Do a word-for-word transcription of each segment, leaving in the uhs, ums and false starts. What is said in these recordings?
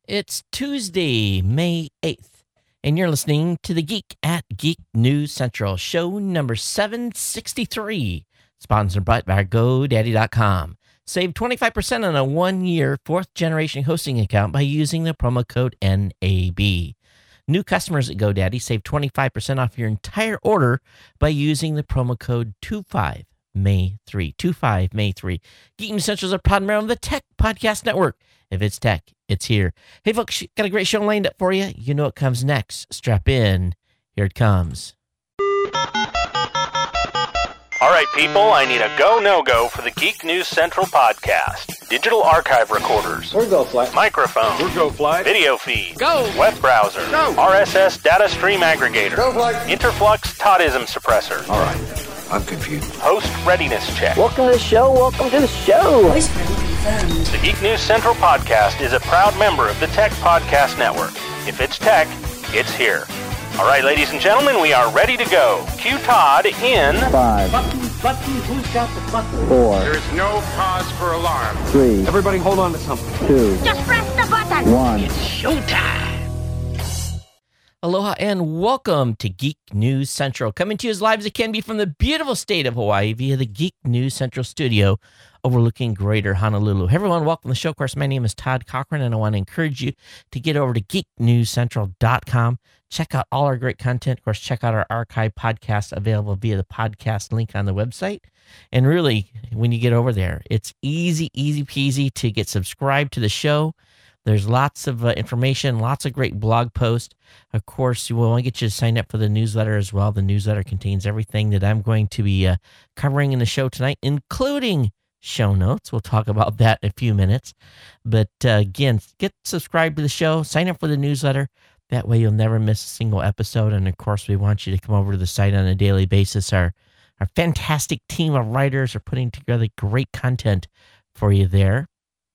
It's Tuesday, May eighth, and you're listening to the Geek at Geek News Central, show number seven sixty-three, sponsored by GoDaddy dot com. Save twenty-five percent on a one-year fourth-generation hosting account by using the promo code N A B. New customers at GoDaddy save twenty-five percent off your entire order by using the promo code twenty-five May three. twenty-five May three. Geek News Central is a proud member of the Tech Podcast Network. If it's tech, it's here. Hey, folks, got a great show lined up for you. You know what comes next. Strap in. Here it comes. All right, people, I need a go, no-go for the Geek News Central podcast. Digital archive recorders. We're go fly. Microphone. We're go fly. Video feed. Go. Web browser. Go. R S S data stream aggregator. Go fly. Interflux Todism suppressor. All right, I'm confused. Host readiness check. Welcome to the show. Welcome to the show. Voice print confirmed. The Geek News Central podcast is a proud member of the Tech Podcast Network. If it's tech, it's here. All right, ladies and gentlemen, we are ready to go. Cue Todd in Five, Button, button, who's got the button? four, There's no cause for alarm. three, Everybody hold on to something. two, Just press the button. one. Aloha and welcome to Geek News Central, coming to you as live as it can be from the beautiful state of Hawaii via the Geek News Central studio overlooking Greater Honolulu. Hey everyone, welcome to the show. Of course, my name is Todd Cochran, and I want to encourage you to get over to geek news central dot com. Check out all our great content. Of course, check out our archive podcast available via the podcast link on the website. And really, when you get over there, it's easy, easy peasy to get subscribed to the show. There's lots of uh, information, lots of great blog posts. Of course, we want to get you to sign up for the newsletter as well. The newsletter contains everything that I'm going to be uh, covering in the show tonight, including show notes. We'll talk about that in a few minutes. But uh, again, get subscribed to the show, sign up for the newsletter. That way you'll never miss a single episode. And of course, we want you to come over to the site on a daily basis. Our, our fantastic team of writers are putting together great content for you there.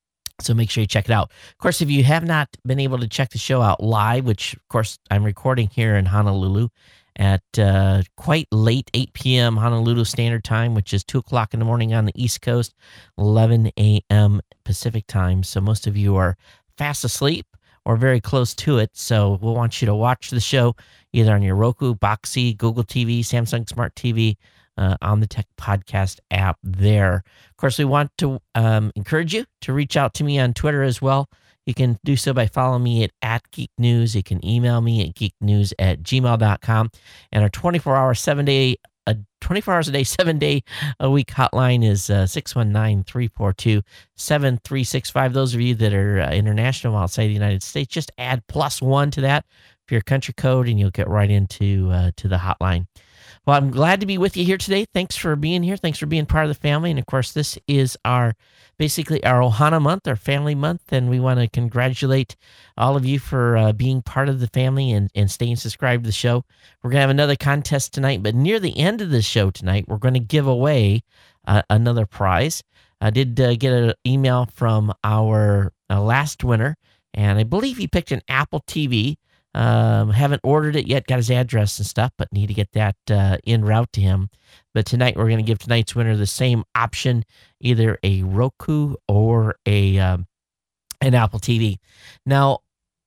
So make sure you check it out. Of course, if you have not been able to check the show out live, which of course I'm recording here in Honolulu at uh, quite late, eight p.m. Honolulu Standard Time, which is two o'clock in the morning on the East Coast, eleven a.m. Pacific Time. So most of you are fast asleep or very close to it. So we'll want you to watch the show either on your Roku, Boxee, Google T V, Samsung Smart T V, Uh, on the Tech Podcast app there. Of course, we want to um, encourage you to reach out to me on Twitter as well. You can do so by following me at, at Geek News. You can email me at geeknews at gmail dot com. And our twenty-four hour, seven day, uh, twenty-four hours a day, seven day a week hotline is uh, six one nine, three four two, seven three six five. Those of you that are uh, international outside the United States, just add plus one to that for your country code, and you'll get right into uh, to the hotline. Well, I'm glad to be with you here today. Thanks for being here. Thanks for being part of the family. And of course, this is our basically our Ohana month, our family month. And we want to congratulate all of you for uh, being part of the family and, and staying subscribed to the show. We're going to have another contest tonight, but near the end of the show tonight, we're going to give away uh, another prize. I did uh, get an email from our uh, last winner, and I believe he picked an Apple T V. Um, haven't ordered it yet, got his address and stuff, but need to get that uh, en route to him. But tonight we're going to give tonight's winner the same option, either a Roku or a um, an Apple T V. Now,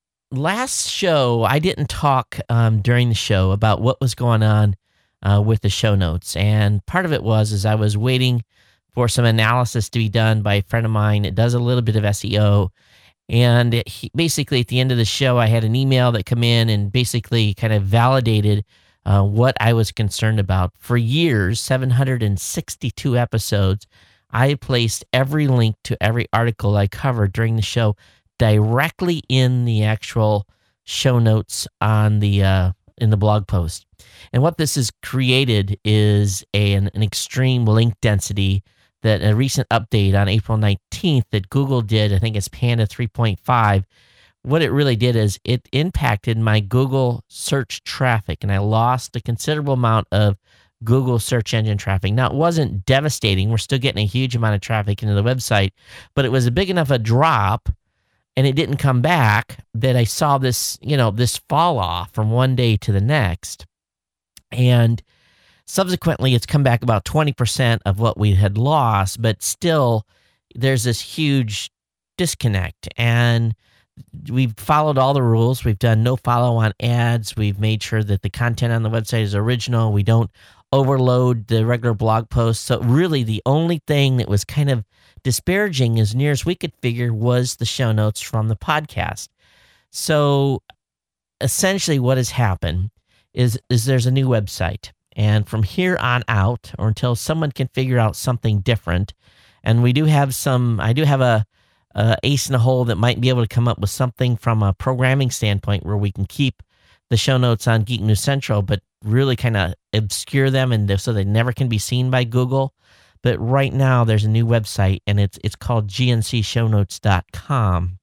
last show I didn't talk um, during the show about what was going on uh, with the show notes, and part of it was is I was waiting for some analysis to be done by a friend of mine that does a little bit of S E O. And he, basically, at the end of the show, I had an email that come in and basically kind of validated uh, what I was concerned about. For years, seven hundred sixty-two episodes, I placed every link to every article I covered during the show directly in the actual show notes on the uh, in the blog post. And what this has created is a, an, an extreme link density. That a recent update on April nineteenth that Google did, I think it's Panda three point five, what it really did is it impacted my Google search traffic, and I lost a considerable amount of Google search engine traffic. Now, it wasn't devastating. We're still getting a huge amount of traffic into the website, but it was a big enough a drop, and it didn't come back, that I saw this, you know, this fall off from one day to the next. And subsequently, it's come back about twenty percent of what we had lost, but still there's this huge disconnect. And we've followed all the rules. We've done no follow-on ads. We've made sure that the content on the website is original. We don't overload the regular blog posts. So really the only thing that was kind of disparaging, as near as we could figure, was the show notes from the podcast. So essentially what has happened is, is there's a new website. And from here on out, or until someone can figure out something different, and we do have some, I do have a, a ace in the hole that might be able to come up with something from a programming standpoint where we can keep the show notes on Geek News Central, but really kind of obscure them and so they never can be seen by Google. But right now there's a new website, and it's it's called G N C show notes dot com.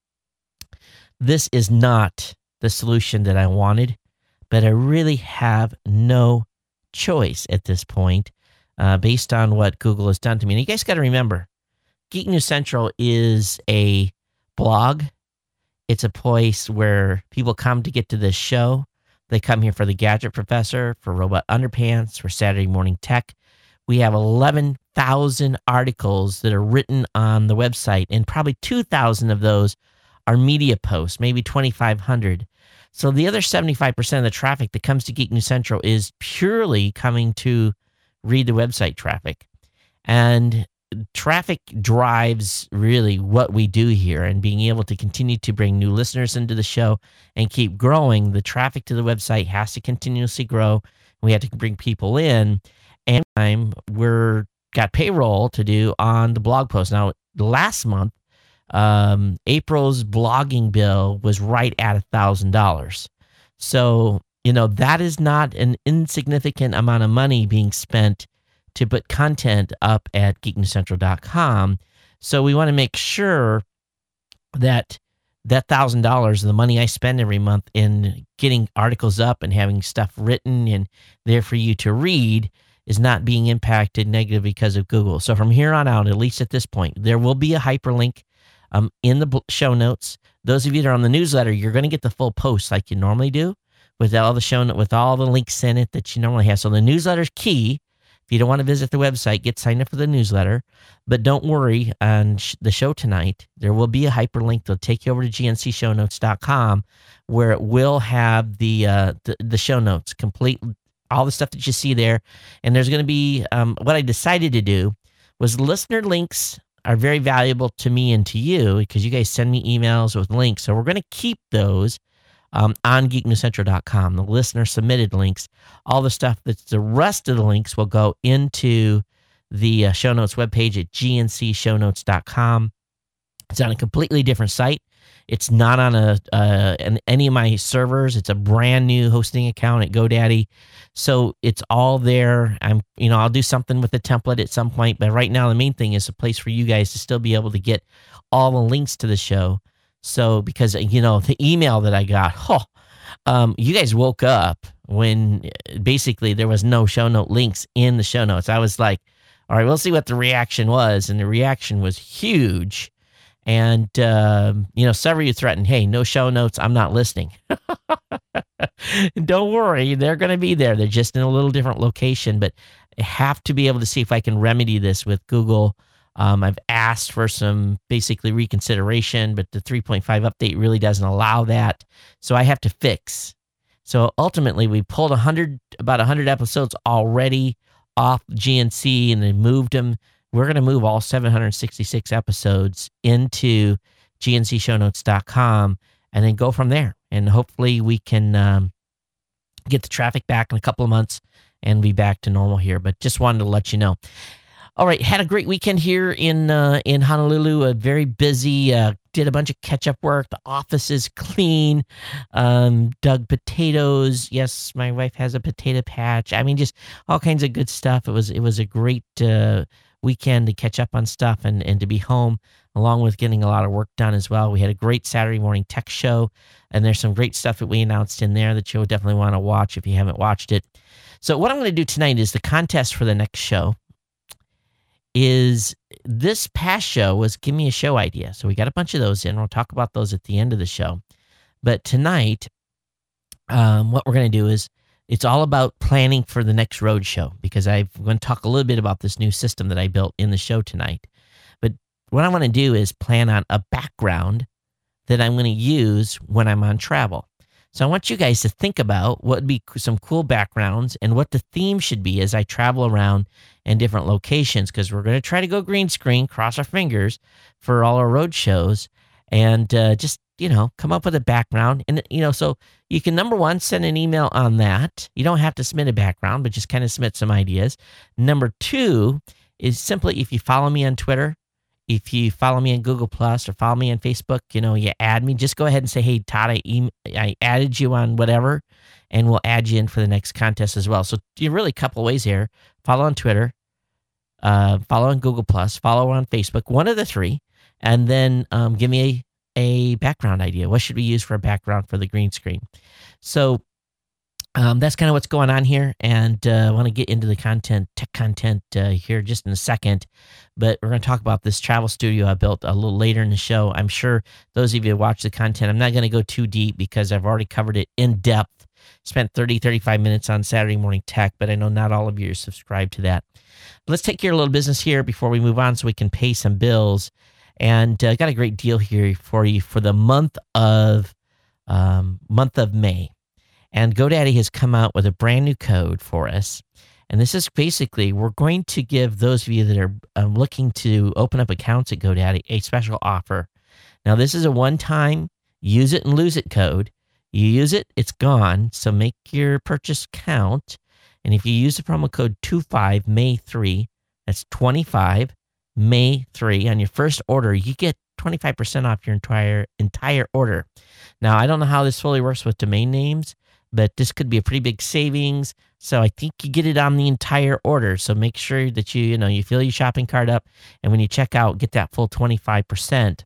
This is not the solution that I wanted, but I really have no choice at this point uh, based on what Google has done to me. And you guys got to remember, Geek News Central is a blog. It's a place where people come to get to this show. They come here for the Gadget Professor, for Robot Underpants, for Saturday Morning Tech. We have eleven thousand articles that are written on the website, and probably two thousand of those are media posts, maybe twenty-five hundred. So the other seventy-five percent of the traffic that comes to Geek News Central is purely coming to read the website traffic. And traffic drives really what we do here, and being able to continue to bring new listeners into the show and keep growing. The traffic to the website has to continuously grow. We have to bring people in, and we're got payroll to do on the blog post. Now, last month, um, April's blogging bill was right at a thousand dollars. So, you know, that is not an insignificant amount of money being spent to put content up at geek news central dot com. So we want to make sure that that one thousand dollars, the money I spend every month in getting articles up and having stuff written and there for you to read, is not being impacted negatively because of Google. So from here on out, at least at this point, there will be a hyperlink um, in the show notes. Those of you that are on the newsletter, you're going to get the full post like you normally do, with all the show, with all the links in it that you normally have. So the newsletter is key. If you don't want to visit the website, get signed up for the newsletter. But don't worry, on sh- the show tonight, there will be a hyperlink that'll take you over to G N C show notes dot com, where it will have the, uh, the the show notes, complete, all the stuff that you see there. And there's going to be, um, what I decided to do was, listener links are very valuable to me and to you because you guys send me emails with links. So we're going to keep those Um, on geek news central dot com, the listener submitted links. All the stuff that's the rest of the links will go into the uh, show notes webpage at G N C show notes dot com. It's on a completely different site. It's not on a uh, an, any of my servers. It's a brand new hosting account at GoDaddy, so it's all there. I'm, you know, I'll do something with the template at some point, but right now the main thing is a place for you guys to still be able to get all the links to the show. So, because, you know, the email that I got, oh, um, you guys woke up when basically there was no show note links in the show notes. I was like, all right, we'll see what the reaction was. And the reaction was huge. And, uh, you know, several of you threatened, hey, no show notes, I'm not listening. Don't worry, they're going to be there. They're just in a little different location. But I have to be able to see if I can remedy this with Google. Um, I've asked for some basically reconsideration, but the three point five update really doesn't allow that. So I have to fix. So ultimately, we pulled one hundred, about one hundred episodes already off G N C, and then moved them. We're going to move all seven hundred sixty-six episodes into G N C show notes dot com and then go from there. And hopefully we can um, get the traffic back in a couple of months and be back to normal here. But just wanted to let you know. All right, had a great weekend here in uh, in Honolulu. A very busy. Uh, did a bunch of catch-up work. The office is clean. Um, dug potatoes. Yes, my wife has a potato patch. I mean, just all kinds of good stuff. It was it was a great uh, weekend to catch up on stuff and and to be home, along with getting a lot of work done as well. We had a great Saturday morning tech show, and there's some great stuff that we announced in there that you'll definitely want to watch if you haven't watched it. So what I'm going to do tonight is the contest for the next show. Is this past show was give me a show idea. So we got a bunch of those in. We'll talk about those at the end of the show. But tonight, um, what we're going to do is it's all about planning for the next road show, because I'm going to talk a little bit about this new system that I built in the show tonight. But what I want to do is plan on a background that I'm going to use when I'm on travel. So I want you guys to think about what would be some cool backgrounds and what the theme should be as I travel around in different locations, because we're going to try to go green screen, cross our fingers for all our road shows, and uh, just, you know, come up with a background. And, you know, so you can, number one, send an email on that. You don't have to submit a background, but just kind of submit some ideas. Number two is simply, if you follow me on Twitter, if you follow me on Google Plus or follow me on Facebook, you know, you add me, just go ahead and say, hey, Todd, I, em- I added you on whatever, and we'll add you in for the next contest as well. So you're really a couple ways here. Follow on Twitter, uh, follow on Google Plus, follow on Facebook, one of the three, and then um, give me a, a background idea. What should we use for a background for the green screen? So Um, that's kind of what's going on here, and uh, I want to get into the content, tech content uh, here just in a second, but we're going to talk about this travel studio I built a little later in the show. I'm sure those of you who watch the content, I'm not going to go too deep because I've already covered it in depth, spent thirty, thirty-five minutes on Saturday Morning Tech, but I know not all of you are subscribed to that. Let's take care of a little business here before we move on so we can pay some bills, and I uh, got a great deal here for you for the month of um, month of May. And GoDaddy has come out with a brand new code for us. And this is basically, we're going to give those of you that are uh, looking to open up accounts at GoDaddy a special offer. Now, this is a one-time use it and lose it code. You use it, it's gone. So make your purchase count. And if you use the promo code twenty-five May three, that's twenty-five May three on your first order, you get twenty-five percent off your entire entire order. Now, I don't know how this fully works with domain names, but this could be a pretty big savings. So I think you get it on the entire order. So make sure that you, you know, you fill your shopping cart up, and when you check out, get that full twenty-five percent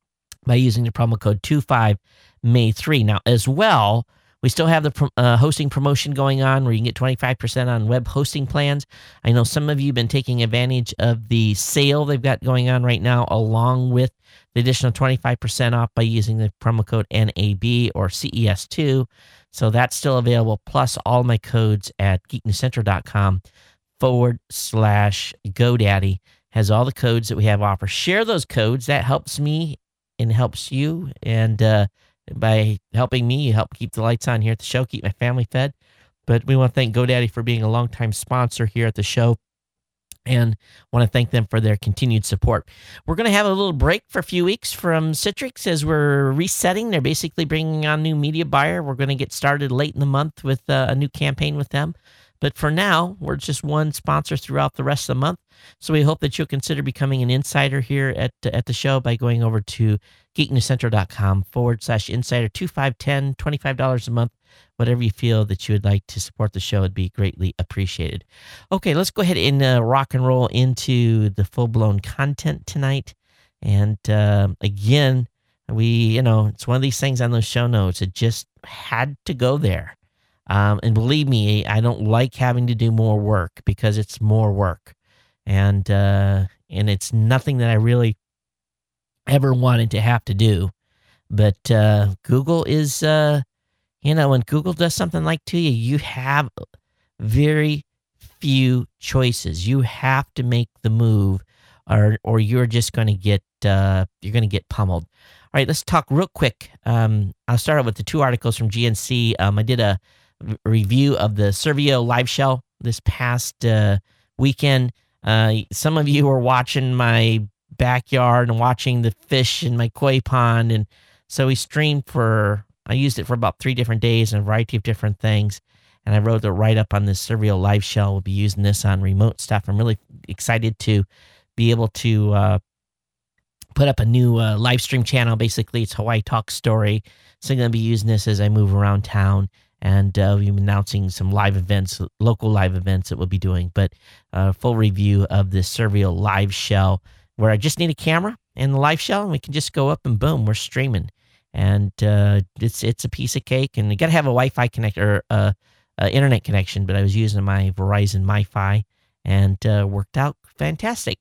by using the promo code twenty-five May three. Now, as well, we still have the uh, hosting promotion going on where you can get twenty-five percent on web hosting plans. I know some of you have been taking advantage of the sale they've got going on right now, along with the additional twenty-five percent off by using the promo code N A B or C E S two. So that's still available, plus all my codes at geeknewscentral.com forward slash GoDaddy has all the codes that we have offered. Share those codes. That helps me and helps you. And uh, by helping me, you help keep the lights on here at the show, keep my family fed. But we want to thank GoDaddy for being a longtime sponsor here at the show, and want to thank them for their continued support. We're going to have a little break for a few weeks from Citrix as we're resetting. They're basically bringing on new media buyer. We're going to get started late in the month with uh, a new campaign with them. But for now, we're just one sponsor throughout the rest of the month. So we hope that you'll consider becoming an insider here at at the show by going over to geeknewscentral.com forward slash insider, two five ten, twenty-five dollars a month. Whatever you feel that you would like to support the show would be greatly appreciated. Okay, let's go ahead and uh, rock and roll into the full-blown content tonight. And uh, again, we, you know, it's one of these things on those show notes. It just had to go there. Um, and believe me, I don't like having to do more work because it's more work. And uh, and it's nothing that I really ever wanted to have to do. But uh, Google is... Uh, You know, when Google does something like to you, you have very few choices. You have to make the move, or or you're just going to get uh, you're going to get pummeled. All right, let's talk real quick. Um, I'll start out with the two articles from G N C. Um, I did a r- review of the Servio live shell this past uh, weekend. Uh, some of you were watching my backyard and watching the fish in my koi pond, and so we streamed for. I used it for about three different days and a variety of different things. And I wrote a write-up on this Servio live shell. We'll be using this on remote stuff. I'm really excited to be able to uh, put up a new uh, live stream channel. Basically, it's Hawaii Talk Story. So I'm going to be using this as I move around town. And uh, we'll be announcing some live events, local live events that we'll be doing. But a uh, full review of this Servio live shell where I just need a camera and the live shell, and we can just go up and boom, we're streaming. And uh, it's it's a piece of cake, and you got to have a Wi-Fi connect or uh, uh, internet connection. But I was using my Verizon MiFi, and uh, worked out fantastic.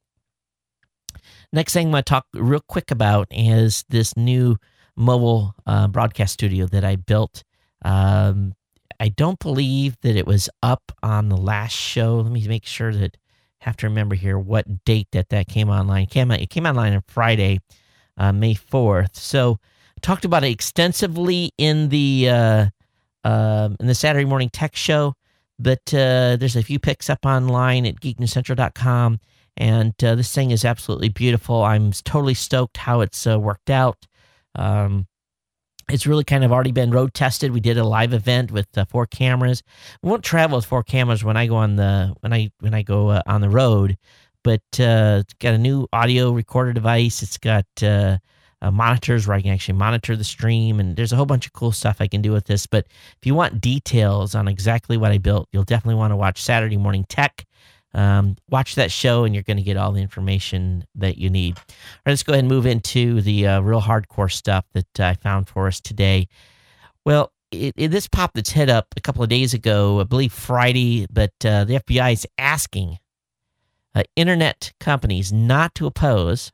Next thing I'm going to talk real quick about is this new mobile uh, broadcast studio that I built. Um, I don't believe that it was up on the last show. Let me make sure that I have to remember here what date that that came online. It came, it came online on Friday, uh, May fourth. So Talked about it extensively in the uh, uh, in the Saturday Morning Tech Show, but uh, there's a few picks up online at geek news central dot com, and uh, this thing is absolutely beautiful. I'm totally stoked how it's uh, worked out. Um, It's really kind of already been road tested. We did a live event with uh, four cameras. We won't travel with four cameras when I go on the when I when I go uh, on the road, but uh, it's got a new audio recorder device. It's got uh, uh, monitors where I can actually monitor the stream, and there's a whole bunch of cool stuff I can do with this. But if you want details on exactly what I built, you'll definitely want to watch Saturday Morning Tech. Um, watch that show, and you're going to get all the information that you need. All right, let's go ahead and move into the uh, real hardcore stuff that I found for us today. Well, it, it, this popped its head up a couple of days ago, I believe Friday, but uh, the F B I is asking uh, internet companies not to oppose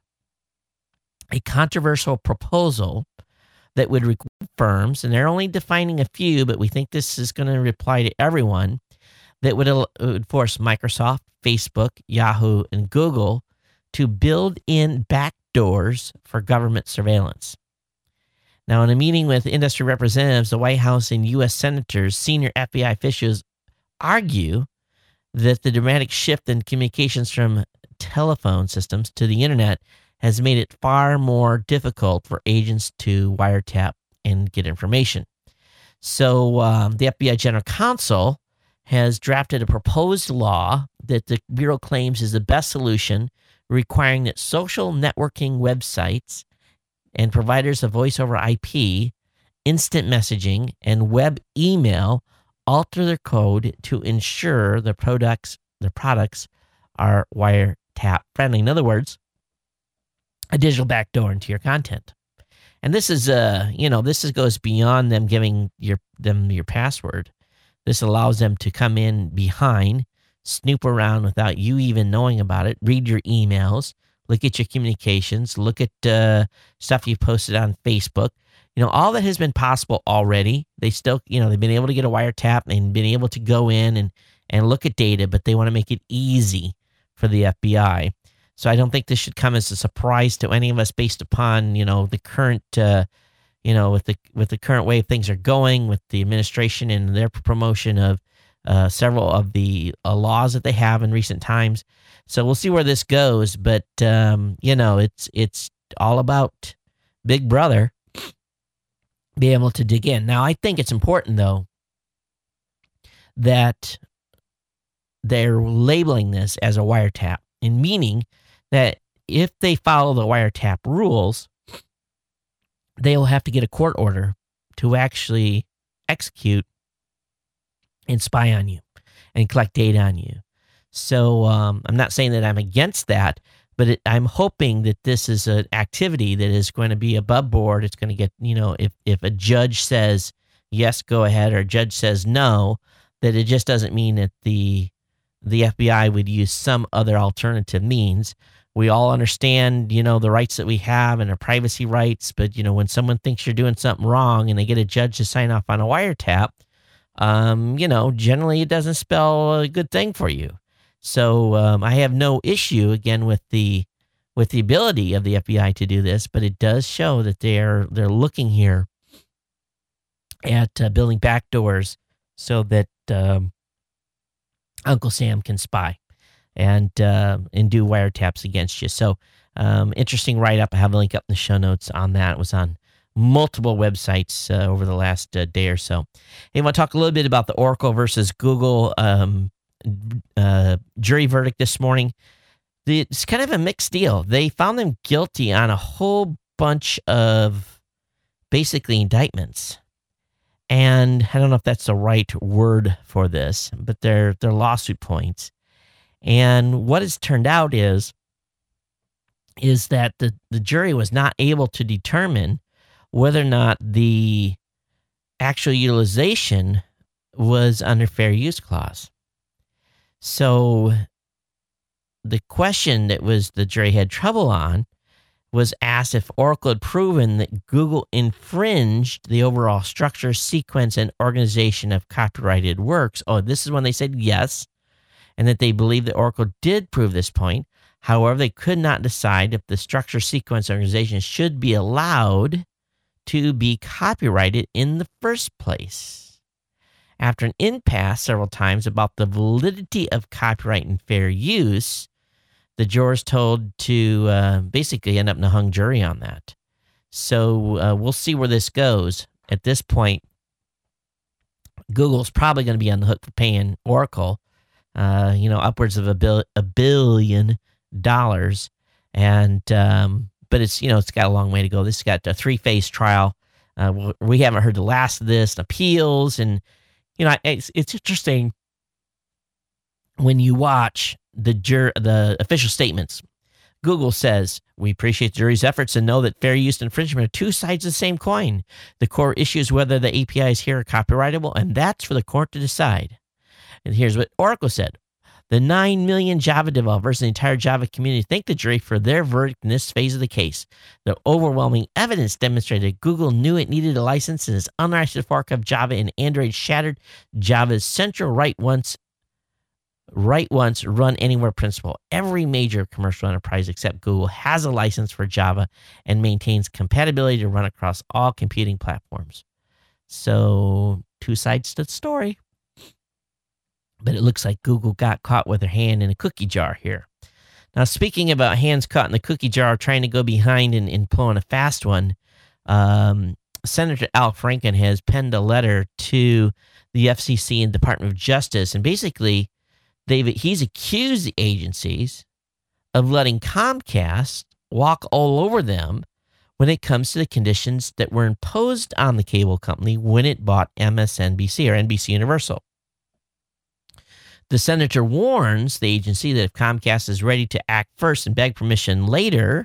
a controversial proposal that would require firms, and they're only defining a few, but we think this is going to apply to everyone, that would, uh, would force Microsoft, Facebook, Yahoo, and Google to build in backdoors for government surveillance. Now, in a meeting with industry representatives, the White House and U S senators, senior F B I officials argue that the dramatic shift in communications from telephone systems to the internet has made it far more difficult for agents to wiretap and get information. So um, the F B I General Counsel has drafted a proposed law that the Bureau claims is the best solution, requiring that social networking websites and providers of voice over I P, instant messaging, and web email alter their code to ensure the products the products are wiretap friendly. In other words, a digital backdoor into your content. And this is uh you know this is, goes beyond them giving your them your password. This allows them to come in behind, snoop around without you even knowing about it, read your emails, look at your communications, look at uh, stuff you posted on Facebook. You know, all that has been possible already. They still, you know, they've been able to get a wiretap and been able to go in and, and look at data, but they want to make it easy for the F B I. So I don't think this should come as a surprise to any of us based upon, you know, the current uh, you know, with the with the current way things are going, with the administration and their promotion of uh, several of the uh, laws that they have in recent times. So we'll see where this goes. But um, you know, it's it's all about Big Brother being able to dig in. Now, I think it's important though that they're labeling this as a wiretap, and meaning that if they follow the wiretap rules, they'll have to get a court order to actually execute and spy on you and collect data on you. So um, I'm not saying that I'm against that, but it, I'm hoping that this is an activity that is going to be above board. It's going to get, you know, if, if a judge says, yes, go ahead, or a judge says no, that it just doesn't mean that the the F B I would use some other alternative means. We all understand, you know, the rights that we have and our privacy rights, but, you know, when someone thinks you're doing something wrong and they get a judge to sign off on a wiretap, um, you know, generally it doesn't spell a good thing for you. So um, I have no issue, again, with the with the ability of the F B I to do this, but it does show that they're they're looking here at uh, building backdoors so that um, Uncle Sam can spy and uh, and do wiretaps against you. So um, interesting write-up. I have a link up in the show notes on that. It was on multiple websites uh, over the last uh, day or so. Hey, I want to talk a little bit about the Oracle versus Google um, uh, jury verdict this morning. The, it's kind of a mixed deal. They found them guilty on a whole bunch of basically indictments. And I don't know if that's the right word for this, but they're, they're lawsuit points. And what has turned out is, is that the, the jury was not able to determine whether or not the actual utilization was under fair use clause. So the question that was the jury had trouble on was asked if Oracle had proven that Google infringed the overall structure, sequence, and organization of copyrighted works. Oh, this is when they said yes, and that they believed that Oracle did prove this point. However, they could not decide if the structure, sequence, organization should be allowed to be copyrighted in the first place. After an impasse several times about the validity of copyright and fair use, the jurors told to uh, basically end up in a hung jury on that. So uh, we'll see where this goes. At this point, Google's probably going to be on the hook for paying Oracle, uh, you know, upwards of a, bil- a billion dollars. And um, but it's, you know, it's got a long way to go. This has got a three-phase trial. Uh, we haven't heard the last of this, appeals, and you know, it's it's interesting when you watch the jur- the official statements. Google says, we appreciate the jury's efforts and know that fair use and infringement are two sides of the same coin. The core issue is whether the A P Is here are copyrightable, and that's for the court to decide. And here's what Oracle said. The nine million Java developers and the entire Java community thank the jury for their verdict in this phase of the case. The overwhelming evidence demonstrated that Google knew it needed a license, and its unlicensed fork of Java and Android shattered Java's central right once Write once, run anywhere principle. Every major commercial enterprise except Google has a license for Java and maintains compatibility to run across all computing platforms. So, two sides to the story. But it looks like Google got caught with their hand in a cookie jar here. Now, speaking about hands caught in the cookie jar, trying to go behind and, and pulling a fast one, um, Senator Al Franken has penned a letter to the F C C and Department of Justice, and basically, They've, he's accused the agencies of letting Comcast walk all over them when it comes to the conditions that were imposed on the cable company when it bought M S N B C or N B C Universal. The senator warns the agency that if Comcast is ready to act first and beg permission later,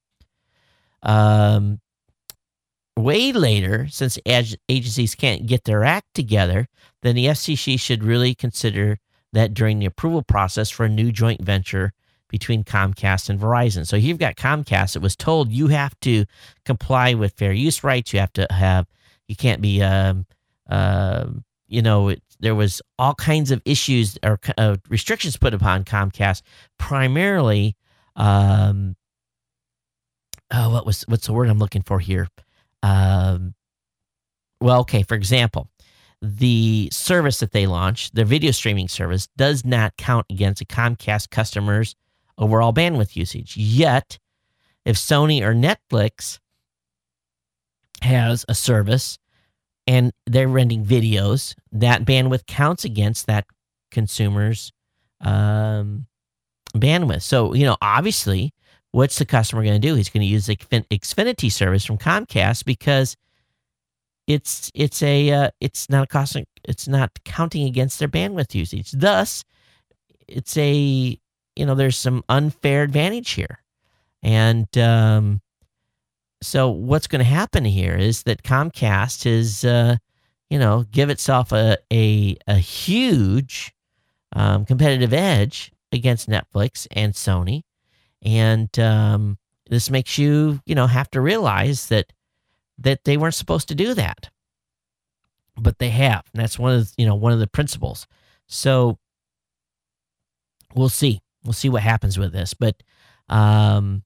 um, way later, since ag- agencies can't get their act together, then the F C C should really consider that during the approval process for a new joint venture between Comcast and Verizon. So you've got Comcast. It was told you have to comply with fair use rights. You have to have, you can't be, um, uh, you know, it, there was all kinds of issues or uh, restrictions put upon Comcast, primarily, um, oh, what was, what's the word I'm looking for here? Um, well, okay, for example, the service that they launched, their video streaming service, does not count against a Comcast customer's overall bandwidth usage. Yet, if Sony or Netflix has a service and they're renting videos, that bandwidth counts against that consumer's um, bandwidth. So, you know, obviously, what's the customer going to do? He's going to use the Xfinity service from Comcast because It's it's a uh, it's not a cost. It's not counting against their bandwidth usage. Thus, it's a you know there's some unfair advantage here, and um, so what's going to happen here is that Comcast is uh, you know give itself a a a huge um, competitive edge against Netflix and Sony, and um, this makes you you know have to realize that. that they weren't supposed to do that, but they have. And that's one of the, you know, one of the principles. So we'll see, we'll see what happens with this. But um,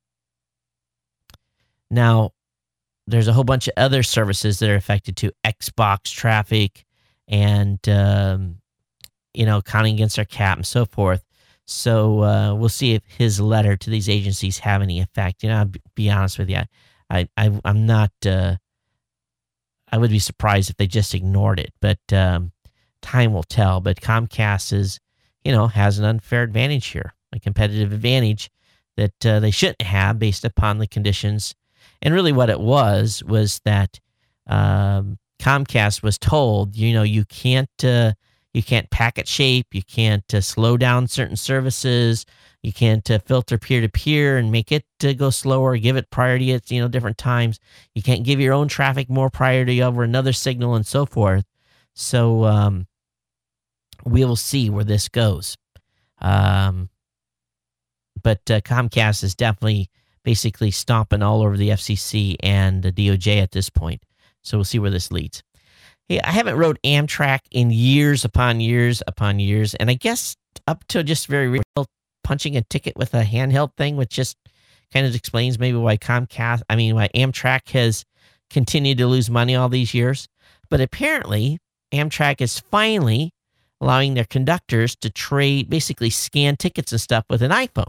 now there's a whole bunch of other services that are affected too. Xbox traffic and, um, you know, counting against our cap and so forth. So uh, we'll see if his letter to these agencies have any effect. You know, I'll be honest with you. I, I, I'm not, uh, I would be surprised if they just ignored it, but um, time will tell. But Comcast is, you know, has an unfair advantage here, a competitive advantage that uh, they shouldn't have based upon the conditions. And really what it was, was that um, Comcast was told, you know, you can't, uh, you can't packet shape, you can't uh, slow down certain services, you can't uh, filter peer-to-peer and make it uh, go slower, give it priority at, you know, different times. You can't give your own traffic more priority over another signal and so forth. So um, we will see where this goes. Um, but uh, Comcast is definitely basically stomping all over the F C C and the D O J at this point. So we'll see where this leads. Hey, I haven't rode Amtrak in years upon years upon years, and I guess up to just very real punching a ticket with a handheld thing, which just kind of explains maybe why Comcast, I mean, why Amtrak has continued to lose money all these years. But apparently, Amtrak is finally allowing their conductors to trade, basically scan tickets and stuff with an iPhone.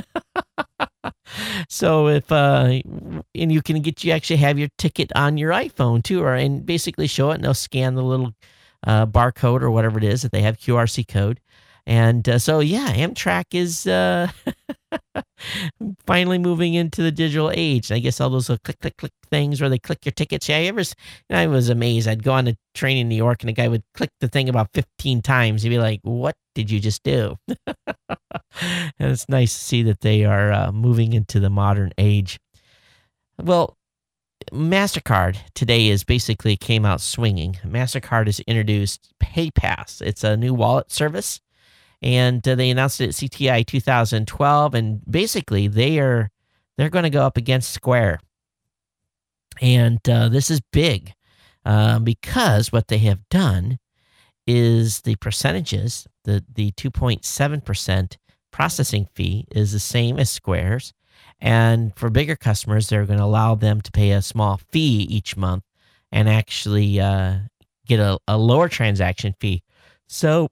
So if, uh, and you can get, you actually have your ticket on your iPhone too, or, and basically show it and they'll scan the little uh, barcode or whatever it is that they have Q R C code. And uh, so, yeah, Amtrak is uh, finally moving into the digital age. I guess all those little click, click, click things where they click your tickets. Yeah, I, ever, I was amazed. I'd go on a train in New York and the guy would click the thing about fifteen times. He'd be like, what did you just do? And it's nice to see that they are uh, moving into the modern age. Well, MasterCard today is basically came out swinging. MasterCard has introduced PayPass. It's a new wallet service. And uh, they announced it at C T I two thousand twelve, and basically they are they're going to go up against Square. And uh, this is big uh, because what they have done is the percentages, the the two point seven percent processing fee is the same as Square's, and for bigger customers, they're going to allow them to pay a small fee each month and actually uh, get a, a lower transaction fee. So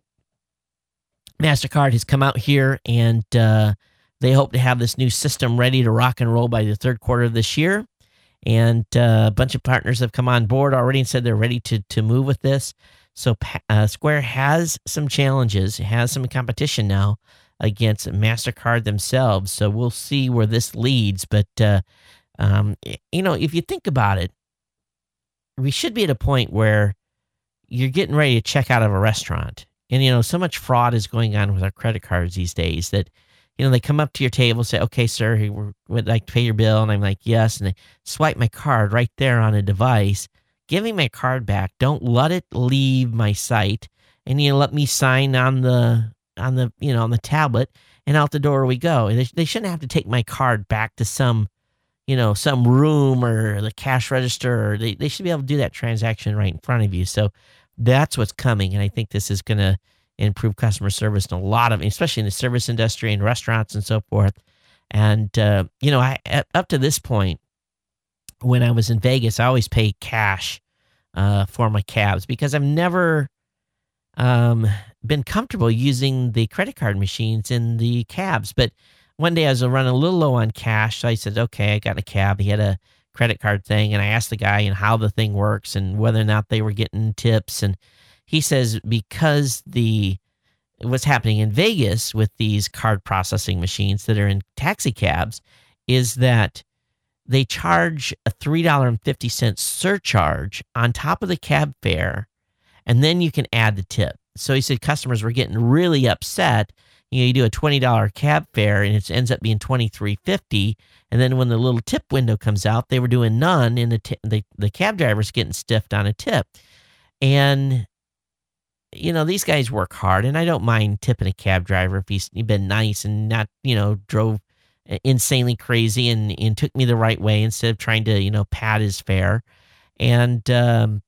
MasterCard has come out here and uh, they hope to have this new system ready to rock and roll by the third quarter of this year. And uh, a bunch of partners have come on board already and said they're ready to to move with this. So uh, Square has some challenges, has some competition now against MasterCard themselves. So we'll see where this leads. But, uh, um, you know, if you think about it, we should be at a point where you're getting ready to check out of a restaurant. And, you know, so much fraud is going on with our credit cards these days that, you know, they come up to your table, say, okay, sir, we would like to pay your bill. And I'm like, yes. And they swipe my card right there on a device. Give me my card back. Don't let it leave my site. And, you know, let me sign on the, on the, you know, on the tablet, and out the door we go. And they, they shouldn't have to take my card back to some, you know, some room or the cash register. Or they, they should be able to do that transaction right in front of you. So that's what's coming. And I think this is going to improve customer service in a lot of, especially in the service industry and restaurants and so forth. And, uh, you know, I, up to this point, when I was in Vegas, I always paid cash uh, for my cabs because I've never um, been comfortable using the credit card machines in the cabs. But one day I was running a little low on cash. So I said, okay, I got a cab. He had a credit card thing. And I asked the guy and how the thing works and whether or not they were getting tips. And he says, because the what's happening in Vegas with these card processing machines that are in taxi cabs is that they charge a three dollars and fifty cents surcharge on top of the cab fare, and then you can add the tip. So he said customers were getting really upset. You know, you do a twenty dollars cab fare, and it ends up being twenty-three fifty. And then when the little tip window comes out, they were doing none, and the t- the, the cab driver's getting stiffed on a tip. And you know, these guys work hard, and I don't mind tipping a cab driver if he's been nice and not, you know, drove insanely crazy and, and took me the right way instead of trying to, you know, pad his fare. And um,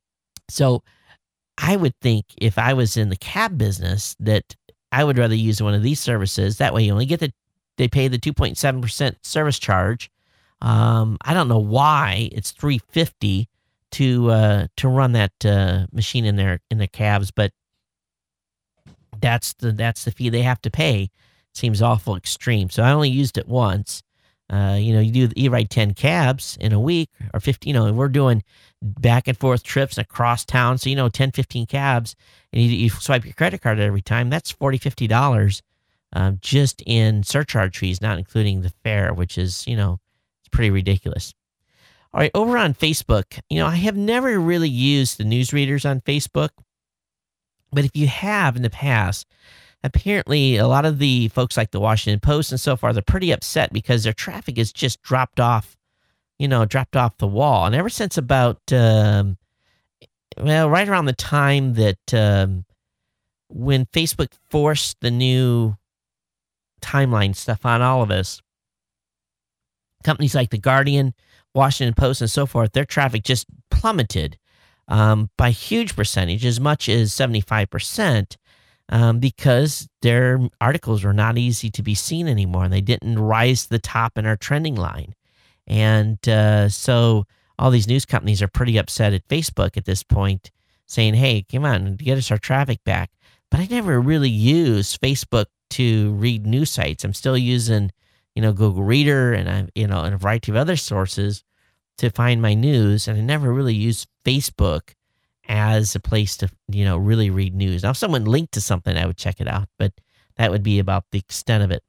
so I would think if I was in the cab business that I would rather use one of these services. That way you only get the, they pay the two point seven percent service charge. Um, I don't know why it's three hundred fifty dollars to uh to run that uh machine in their in their cabs, but that's the that's the fee they have to pay. Seems awful extreme. So I only used it once. Uh you know, you do you ride ten cabs in a week or fifteen, you know, and we're doing back and forth trips across town, so you know, ten, fifteen cabs, and you, you swipe your credit card every time. That's forty, fifty dollars um just in surcharge fees, not including the fare, which is, you know, it's pretty ridiculous. All right, over on Facebook, you know, I have never really used the newsreaders on Facebook, but if you have in the past, apparently a lot of the folks like the Washington Post and so far, they're pretty upset because their traffic has just dropped off, you know, dropped off the wall. And ever since about, um, well, right around the time that um, when Facebook forced the new timeline stuff on all of us, companies like The Guardian, Washington Post, and so forth, their traffic just plummeted um, by a huge percentage, as much as seventy-five percent, um, because their articles were not easy to be seen anymore, and they didn't rise to the top in our trending line. And uh, so all these news companies are pretty upset at Facebook at this point, saying, hey, come on, get us our traffic back. But I never really use Facebook to read news sites. I'm still using, you know, Google Reader and, I, you know, and a variety of other sources to find my news. And I never really use Facebook as a place to, you know, really read news. Now, if someone linked to something, I would check it out, but that would be about the extent of it.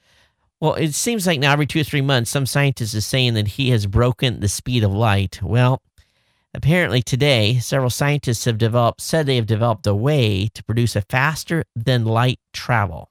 Well, it seems like now every two or three months, some scientist is saying that he has broken the speed of light. Well, apparently today, several scientists have developed, said they have developed a way to produce a faster than light travel.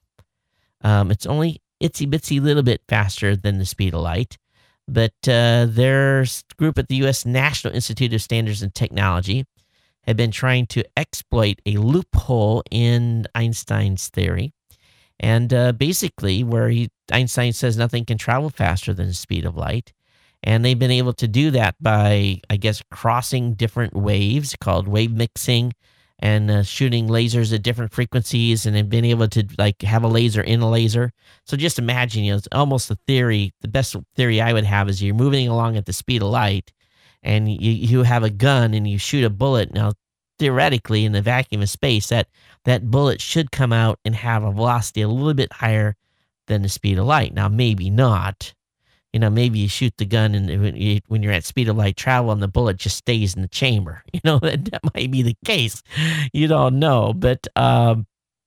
Um, it's only itsy bitsy little bit faster than the speed of light, but uh, their group at the U S National Institute of Standards and Technology have been trying to exploit a loophole in Einstein's theory. And uh, basically, where he, Einstein says nothing can travel faster than the speed of light. And they've been able to do that by, I guess, crossing different waves called wave mixing and uh, shooting lasers at different frequencies. And they've been able to like have a laser in a laser. So just imagine, you know, it's almost a theory. The best theory I would have is you're moving along at the speed of light and you, you have a gun and you shoot a bullet. Now, theoretically, in the vacuum of space, that, that bullet should come out and have a velocity a little bit higher than the speed of light. Now, maybe not. You know, maybe you shoot the gun and when, you, when you're at speed of light travel and the bullet just stays in the chamber. You know, that, that might be the case. You don't know. But um,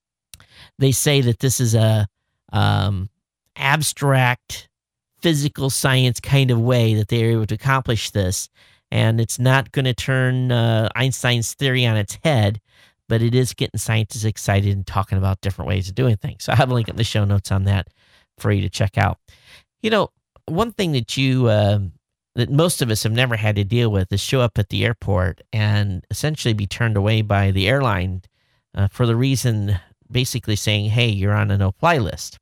they say that this is a um, abstract physical science kind of way that they're able to accomplish this. And it's not going to turn uh, Einstein's theory on its head, but it is getting scientists excited and talking about different ways of doing things. So I have a link in the show notes on that for you to check out. You know, one thing that you uh, that most of us have never had to deal with is show up at the airport and essentially be turned away by the airline uh, for the reason basically saying, hey, you're on a no-fly list.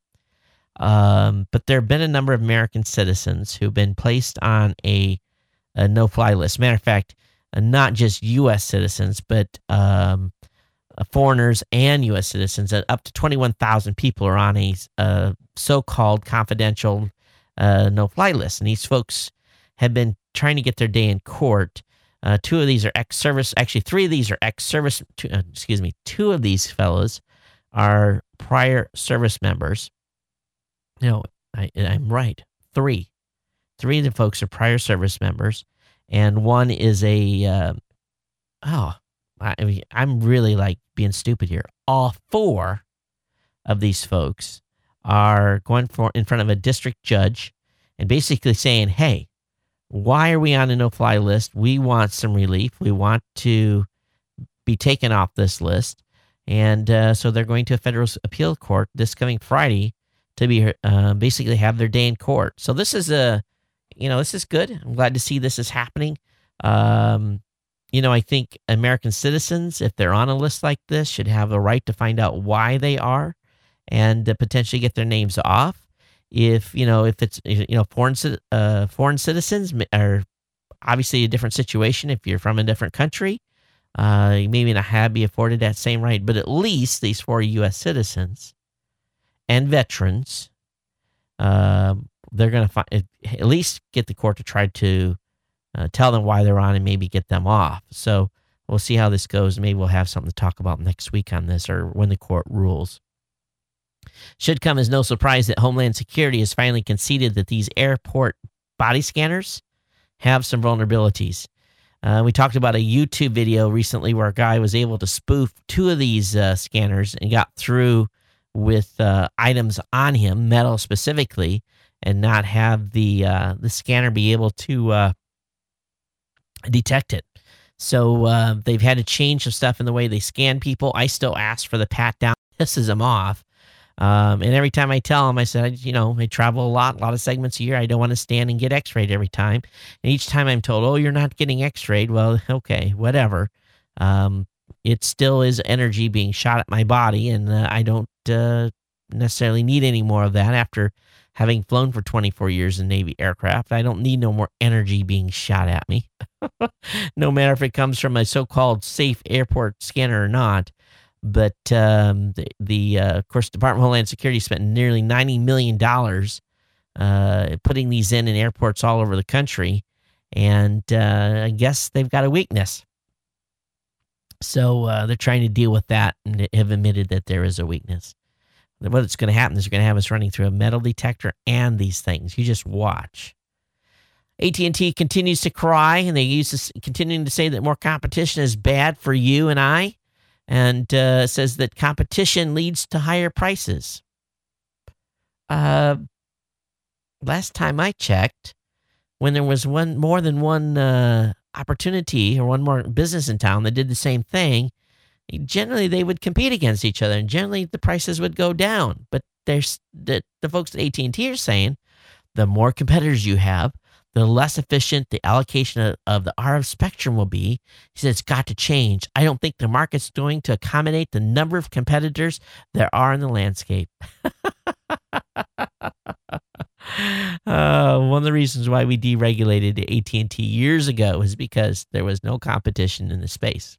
Um, but there have been a number of American citizens who've been placed on a, a no-fly list. Matter of fact, uh, not just U S citizens, but um, uh, foreigners and U S citizens. Uh, up to twenty-one thousand people are on a uh, so-called confidential uh, no-fly list. And these folks have been trying to get their day in court. Uh, two of these are ex-service. Actually, three of these are ex-service. Two, uh, excuse me. Two of these fellows are prior service members. No, I, I'm right. Three. Three of the folks are prior service members, and one is a, uh, oh, I mean, I'm really like being stupid here. All four of these folks are going for in front of a district judge and basically saying, hey, why are we on a no-fly list? We want some relief. We want to be taken off this list. And uh, so they're going to a federal appeal court this coming Friday to be uh, basically have their day in court. So this is a, you know, this is good. I'm glad to see this is happening. Um, you know, I think American citizens, if they're on a list like this, should have the right to find out why they are and uh, potentially get their names off. If, you know, if it's, you know, foreign, uh, foreign citizens are obviously a different situation. If you're from a different country, uh, you maybe not have be afforded that same right, but at least these four U S citizens and veterans, uh, they're going to find at least get the court to try to uh, tell them why they're on and maybe get them off. So we'll see how this goes. Maybe we'll have something to talk about next week on this or when the court rules. Should come as no surprise that Homeland Security has finally conceded that these airport body scanners have some vulnerabilities. Uh, we talked about a YouTube video recently where a guy was able to spoof two of these uh, scanners and got through with uh, items on him, metal specifically, and not have the uh, the scanner be able to uh, detect it. So uh, they've had to change some stuff in the way they scan people. I still ask for the pat down, pisses them off. Um, and every time I tell them, I said, you know, I travel a lot, a lot of segments a year. I don't want to stand and get x-rayed every time. And each time I'm told, oh, you're not getting x-rayed. Well, okay, whatever. Um, it still is energy being shot at my body, and uh, I don't uh, necessarily need any more of that after having flown for twenty-four years in Navy aircraft. I don't need no more energy being shot at me, no matter if it comes from a so-called safe airport scanner or not. But um, the, the uh, of course, Department of Homeland Security spent nearly ninety million dollars uh, putting these in in airports all over the country. And uh, I guess they've got a weakness. So uh, they're trying to deal with that and have admitted that there is a weakness. What's going to happen is they're going to have us running through a metal detector and these things. You just watch. A T and T continues to cry, and they use this, continuing to say that more competition is bad for you and I, and uh, says that competition leads to higher prices. Uh, last time I checked, when there was one more than one uh, opportunity or one more business in town that did the same thing, generally they would compete against each other, and generally the prices would go down. But there's the, the folks at A T and T are saying the more competitors you have, the less efficient the allocation of, of the R F spectrum will be. He said it's got to change. I don't think the market's going to accommodate the number of competitors there are in the landscape. Uh, one of the reasons why we deregulated A T and T years ago is because there was no competition in the space.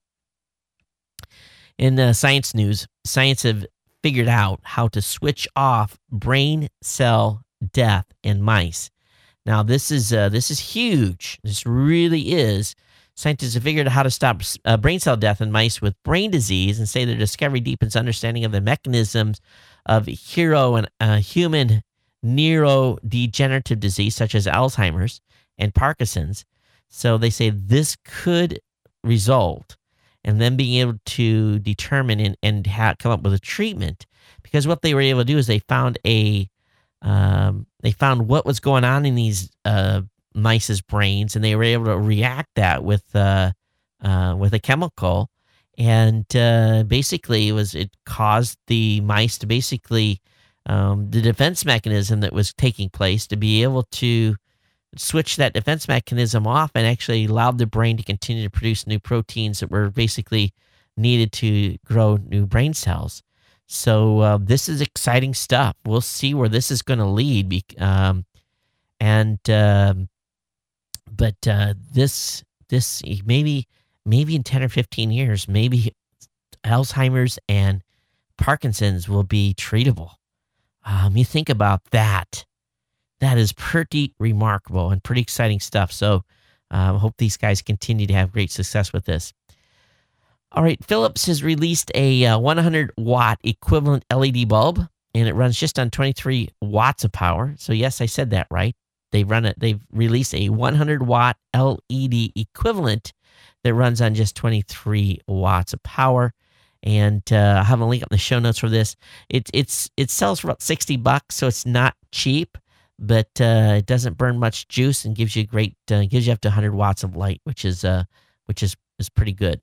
In uh, science news, science have figured out how to switch off brain cell death in mice. Now, this is uh, this is huge. This really is. Scientists have figured out how to stop uh, brain cell death in mice with brain disease, and say their discovery deepens understanding of the mechanisms of hero and uh, human neurodegenerative disease such as Alzheimer's and Parkinson's. So they say this could result in them being able to determine and, and ha- come up with a treatment, because what they were able to do is they found a um, they found what was going on in these uh, mice's brains, and they were able to react that with uh, uh, with a chemical, and uh, basically it was it caused the mice to basically Um, the defense mechanism that was taking place to be able to switch that defense mechanism off, and actually allowed the brain to continue to produce new proteins that were basically needed to grow new brain cells. So uh, this is exciting stuff. We'll see where this is going to lead. Um, and um, but uh, this this maybe maybe in ten or fifteen years, maybe Alzheimer's and Parkinson's will be treatable. Um, you think about that. That is pretty remarkable and pretty exciting stuff. So I um, hope these guys continue to have great success with this. All right, Philips has released a uh, one hundred watt equivalent L E D bulb, and it runs just on twenty-three watts of power. So yes, I said that right. They run it. They've released a one hundred watt L E D equivalent that runs on just twenty-three watts of power. And uh, I have a link up in the show notes for this. It it's it sells for about sixty bucks, so it's not cheap, but uh, it doesn't burn much juice and gives you great uh, gives you up to one hundred watts of light, which is uh which is is pretty good.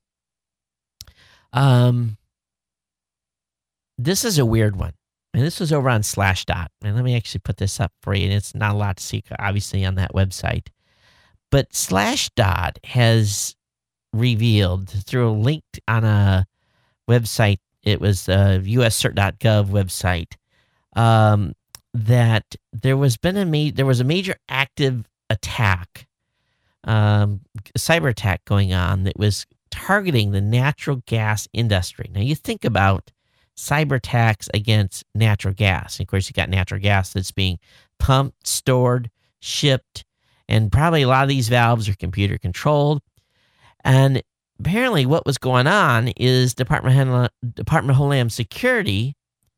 Um, this is a weird one, and this was over on Slashdot. And let me actually put this up for you. And it's not a lot to see, obviously, on that website, but Slashdot has revealed through a link on a website, it was a U S cert dot gov website, um, that there was been a ma- there was a major active attack, um, cyber attack going on that was targeting the natural gas industry. Now you think about cyber attacks against natural gas. And of course, you got natural gas that's being pumped, stored, shipped, and probably a lot of these valves are computer controlled. And apparently what was going on is Department of, Department of Homeland Security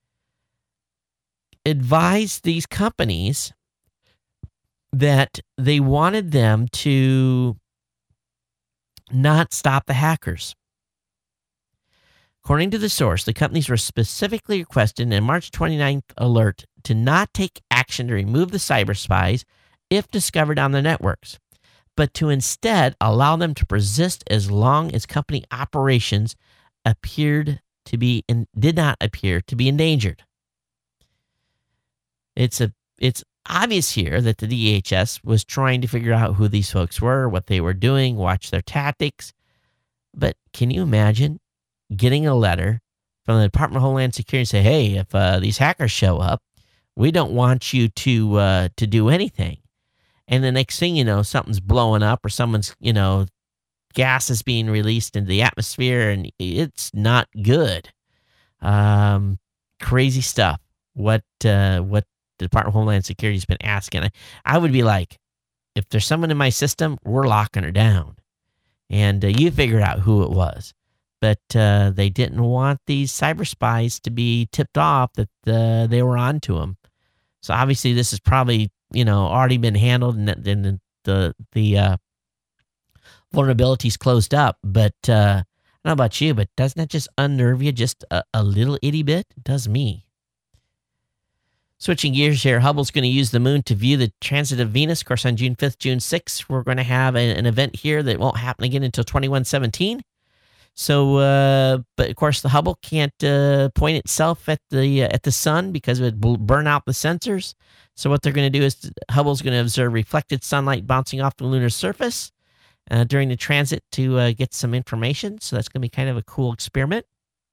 advised these companies that they wanted them to not stop the hackers. According to the source, the companies were specifically requested in a March twenty-ninth alert to not take action to remove the cyber spies if discovered on the networks, but to instead allow them to persist as long as company operations appeared to be in, did not appear to be endangered. It's a it's obvious here that the D H S was trying to figure out who these folks were, what they were doing, watch their tactics. But can you imagine getting a letter from the Department of Homeland Security and say, "Hey, if uh, these hackers show up, we don't want you to uh, to do anything." And the next thing you know, something's blowing up, or someone's, you know, gas is being released into the atmosphere, and it's not good. Um, crazy stuff. What uh, what the Department of Homeland Security has been asking. I, I would be like, if there's someone in my system, we're locking her down. And uh, you figured out who it was. But uh, they didn't want these cyber spies to be tipped off that uh, they were onto them. So obviously this has probably, you know, already been handled and the the the uh, vulnerabilities closed up. But uh, I don't know about you, but doesn't that just unnerve you just a, a little itty bit? It does me. Switching gears here, Hubble's going to use the moon to view the transit of Venus. Of course, on June fifth, June sixth, we're going to have a, an event here that won't happen again until twenty-one seventeen. So, uh, but of course, the Hubble can't uh, point itself at the uh, at the sun because it would bl- burn out the sensors. So what they're going to do is Hubble's going to observe reflected sunlight bouncing off the lunar surface uh, during the transit to uh, get some information. So that's going to be kind of a cool experiment.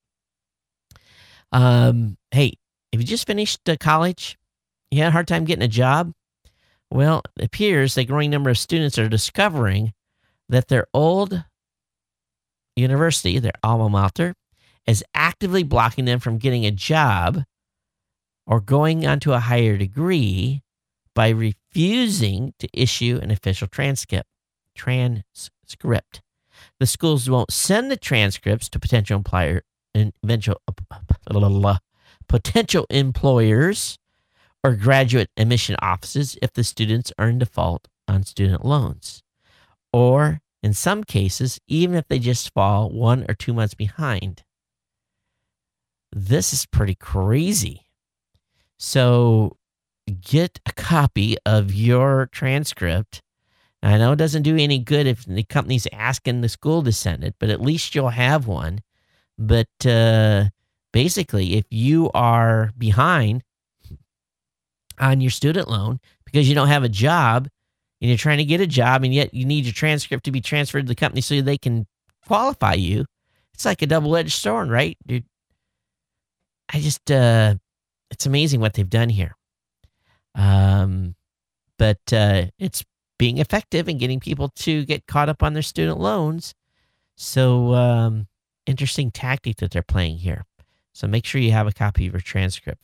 Um, hey, if you just finished uh, college, you had a hard time getting a job, well, it appears a growing number of students are discovering that their old university, their alma mater, is actively blocking them from getting a job or going on to a higher degree by refusing to issue an official transcript. Transcript. The schools won't send the transcripts to potential employer, eventual, potential employers or graduate admission offices if the students are in default on student loans, or in some cases, even if they just fall one or two months behind. This is pretty crazy. So get a copy of your transcript. I know it doesn't do any good if the company's asking the school to send it, but at least you'll have one. But uh, basically, if you are behind on your student loan because you don't have a job, and you're trying to get a job, and yet you need your transcript to be transferred to the company so they can qualify you, it's like a double-edged sword, right? Dude, I just, uh, it's amazing what they've done here. Um, but uh, it's being effective in getting people to get caught up on their student loans. So, um, interesting tactic that they're playing here. So make sure you have a copy of your transcript.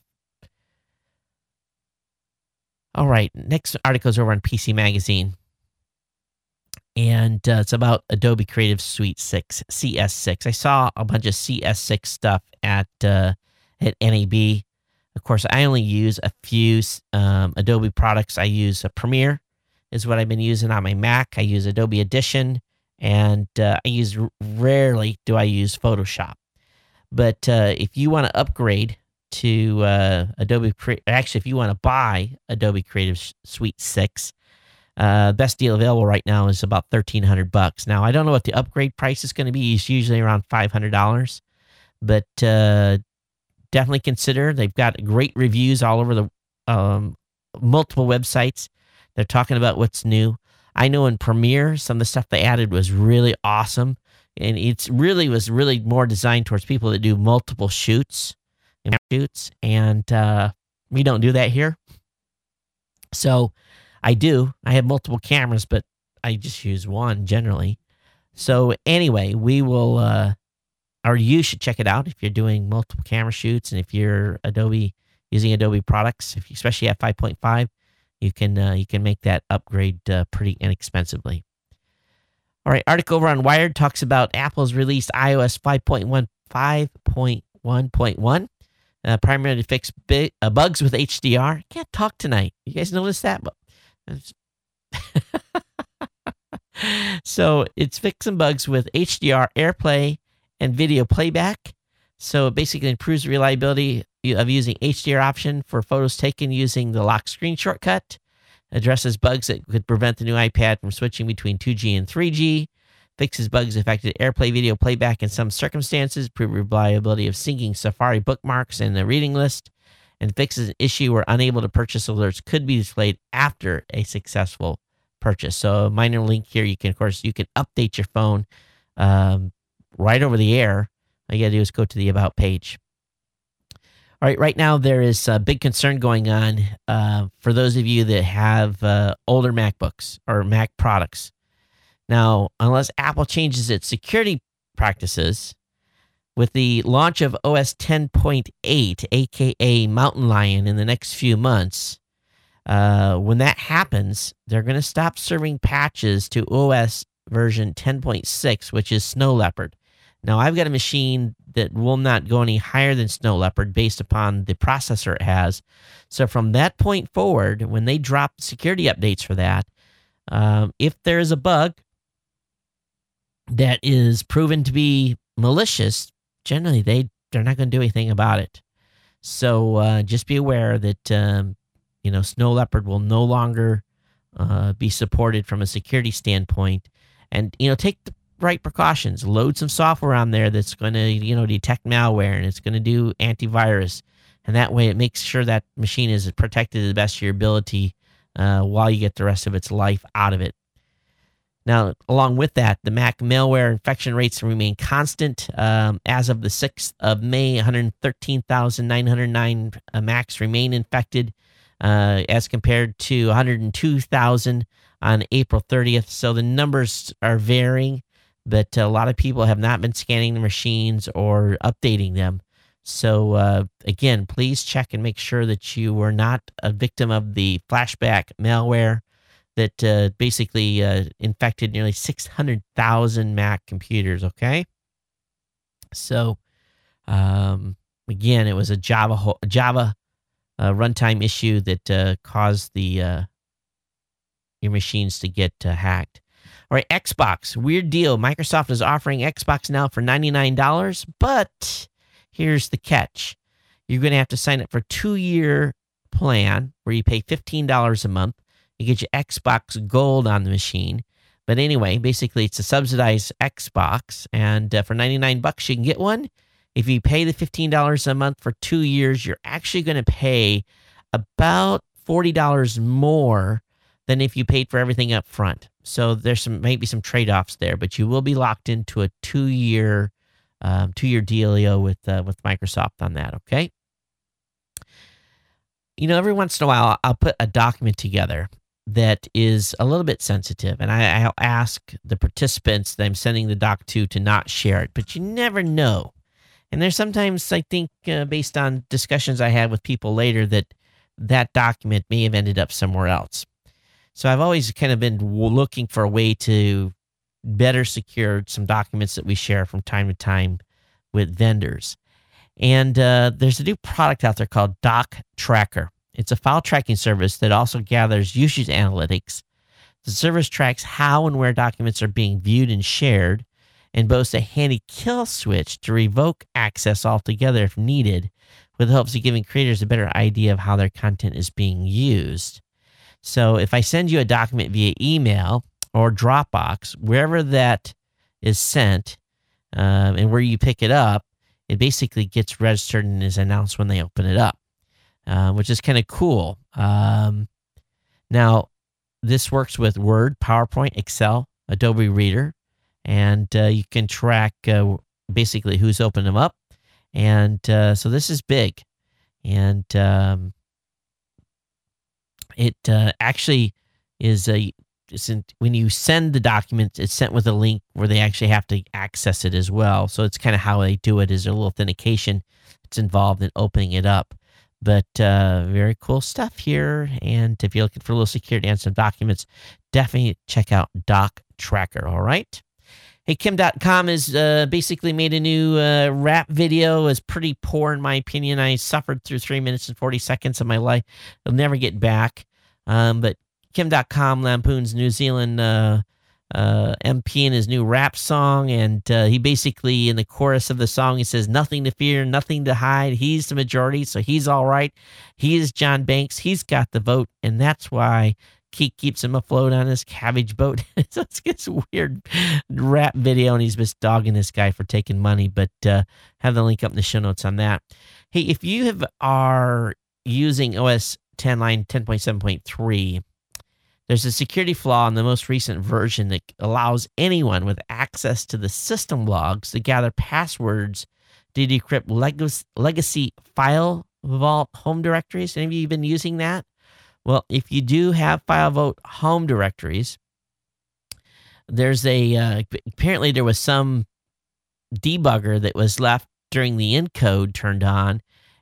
All right, next article is over on P C Magazine, and uh, it's about Adobe Creative Suite six, C S six. I saw a bunch of C S six stuff at uh, at N A B. Of course, I only use a few um, Adobe products. I use a Premiere is what I've been using on my Mac. I use Adobe Audition, and uh, I use rarely do I use Photoshop. But uh, if you want to upgrade to uh, Adobe, actually, if you want to buy Adobe Creative Suite six, uh, best deal available right now is about thirteen hundred bucks. Now, I don't know what the upgrade price is going to be. It's usually around five hundred dollars, but uh, definitely consider. They've got great reviews all over the um, multiple websites. They're talking about what's new. I know in Premiere, some of the stuff they added was really awesome, and it's really was really more designed towards people that do multiple shoots. shoots and uh we don't do that here. So I do I have multiple cameras, but I just use one generally. So anyway, we will uh or you should check it out if you're doing multiple camera shoots, and if you're Adobe using Adobe products, if you especially have five point five, you can uh, you can make that upgrade uh, pretty inexpensively. All right, article over on Wired talks about Apple's released iOS five point one five point one point one. Uh, primarily to fix big, uh, bugs with H D R. I can't talk tonight. You guys notice that? So it's fixing bugs with H D R, AirPlay, and video playback. So it basically improves the reliability of using H D R option for photos taken using the lock screen shortcut. Addresses bugs that could prevent the new iPad from switching between two G and three G. Fixes bugs affected AirPlay video playback in some circumstances, improve reliability of syncing Safari bookmarks in the reading list, and fixes an issue where unable to purchase alerts could be displayed after a successful purchase. So a minor link here, you can, of course, you can update your phone um, right over the air. All you got to do is go to the About page. All right, right now there is a big concern going on uh, for those of you that have uh, older MacBooks or Mac products. Now, unless Apple changes its security practices, with the launch of O S ten point eight, aka Mountain Lion, in the next few months, Uh, when that happens, they're going to stop serving patches to O S version ten point six, which is Snow Leopard. Now, I've got a machine that will not go any higher than Snow Leopard based upon the processor it has. So from that point forward, when they drop security updates for that, um, if there is a bug that is proven to be malicious, generally they, they're not going to do anything about it. So uh, just be aware that, um, you know, Snow Leopard will no longer uh, be supported from a security standpoint. And, you know, take the right precautions. Load some software on there that's going to, you know, detect malware, and it's going to do antivirus. And that way it makes sure that machine is protected to the best of your ability uh, while you get the rest of its life out of it. Now, along with that, the Mac malware infection rates remain constant. Um, as of the sixth of May, one hundred thirteen thousand nine hundred nine uh, Macs remain infected uh, as compared to one hundred two thousand on April thirtieth. So the numbers are varying, but a lot of people have not been scanning the machines or updating them. So uh, again, please check and make sure that you are not a victim of the flashback malware that uh, basically uh, infected nearly six hundred thousand Mac computers, okay? So, um, again, it was a Java ho- Java uh, runtime issue that uh, caused the uh, your machines to get uh, hacked. All right, Xbox, weird deal. Microsoft is offering Xbox now for ninety-nine dollars, but here's the catch. You're going to have to sign up for a two-year plan where you pay fifteen dollars a month. You get your Xbox Gold on the machine. But anyway, basically, it's a subsidized Xbox, and uh, for ninety-nine bucks, you can get one. If you pay the fifteen dollars a month for two years, you're actually going to pay about forty dollars more than if you paid for everything up front. So there's some maybe some trade-offs there, but you will be locked into a two-year um, two-year dealio with uh, with Microsoft on that. Okay. You know, every once in a while, I'll put a document together that is a little bit sensitive, and I, I'll ask the participants that I'm sending the doc to to not share it, but you never know. And there's sometimes, I think, uh, based on discussions I had with people later, that that document may have ended up somewhere else. So I've always kind of been looking for a way to better secure some documents that we share from time to time with vendors. And uh, there's a new product out there called Doc Tracker. It's a file tracking service that also gathers usage analytics. The service tracks how and where documents are being viewed and shared, and boasts a handy kill switch to revoke access altogether if needed, with the hopes of giving creators a better idea of how their content is being used. So if I send you a document via email or Dropbox, wherever that is sent um, and where you pick it up, it basically gets registered and is announced when they open it up. Uh, which is kind of cool. Um, now, this works with Word, PowerPoint, Excel, Adobe Reader, and uh, you can track uh, basically who's opened them up. And uh, so this is big. And um, it uh, actually is a, when you send the document, it's sent with a link where they actually have to access it as well. So it's kind of how they do it, is a little authentication that's involved in opening it up. But uh, very cool stuff here. And if you're looking for a little security and some documents, definitely check out Doc Tracker. All right. Hey, Kim dot com has uh, basically made a new uh, rap video. It's pretty poor, in my opinion. I suffered through three minutes and forty seconds of my life. I'll never get back. Um, but Kim dot com lampoons New Zealand uh, uh, M P in his new rap song, and uh, he basically, in the chorus of the song, he says, "Nothing to fear, nothing to hide. He's the majority, so he's all right. He is John Banks. He's got the vote, and that's why Keith keeps him afloat on his cabbage boat." So it's this weird rap video, and he's just dogging this guy for taking money, but uh, have the link up in the show notes on that. Hey, if you have are using O S ten line ten point seven point three, there's a security flaw in the most recent version that allows anyone with access to the system logs to gather passwords to decrypt leg- legacy file vault home directories. Any of you been using that? Well, if you do have file vault home directories, there's a, uh, apparently there was some debugger that was left during the encode turned on,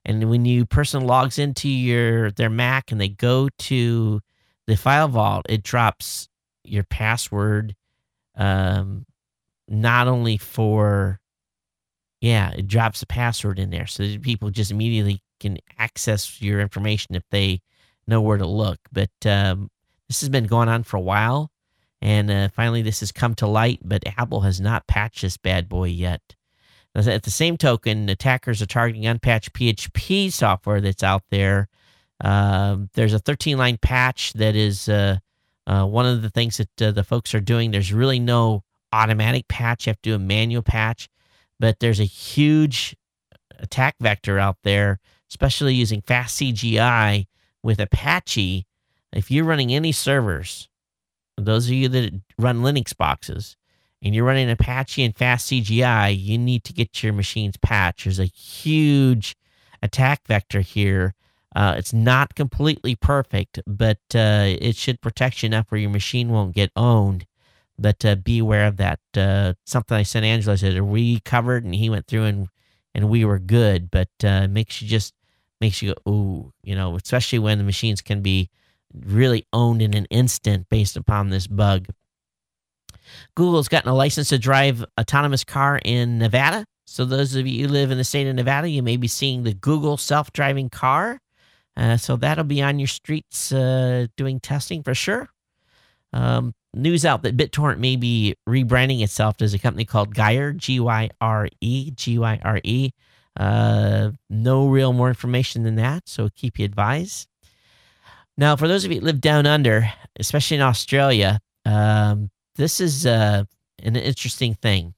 And when you person logs into your their Mac and they go to the file vault, it drops your password, um, not only for, yeah, it drops the password in there so that people just immediately can access your information if they know where to look. But um, this has been going on for a while, and uh, finally this has come to light, but Apple has not patched this bad boy yet. At the same token, attackers are targeting unpatched P H P software that's out there. Uh, there's a thirteen-line patch that is uh, uh, one of the things that uh, the folks are doing. There's really no automatic patch. You have to do a manual patch. But there's a huge attack vector out there, especially using FastCGI with Apache. If you're running any servers, those of you that run Linux boxes, and you're running Apache and FastCGI, you need to get your machines patched. There's a huge attack vector here. Uh, it's not completely perfect, but uh, it should protect you enough where your machine won't get owned. But uh, be aware of that. Uh, something I sent Angelo, I said, are we covered? And he went through and, and we were good. But uh, makes you just makes you go, ooh, you know, especially when the machines can be really owned in an instant based upon this bug. Google's gotten a license to drive autonomous car in Nevada. So those of you who live in the state of Nevada, you may be seeing the Google self-driving car. Uh, so that'll be on your streets uh, doing testing for sure. Um, news out that BitTorrent may be rebranding itself as a company called Gyre, G Y R E, G Y R E. Uh, no real more information than that, so keep you advised. Now, for those of you that live down under, especially in Australia, um, this is uh, an interesting thing.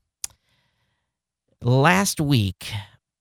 Last week,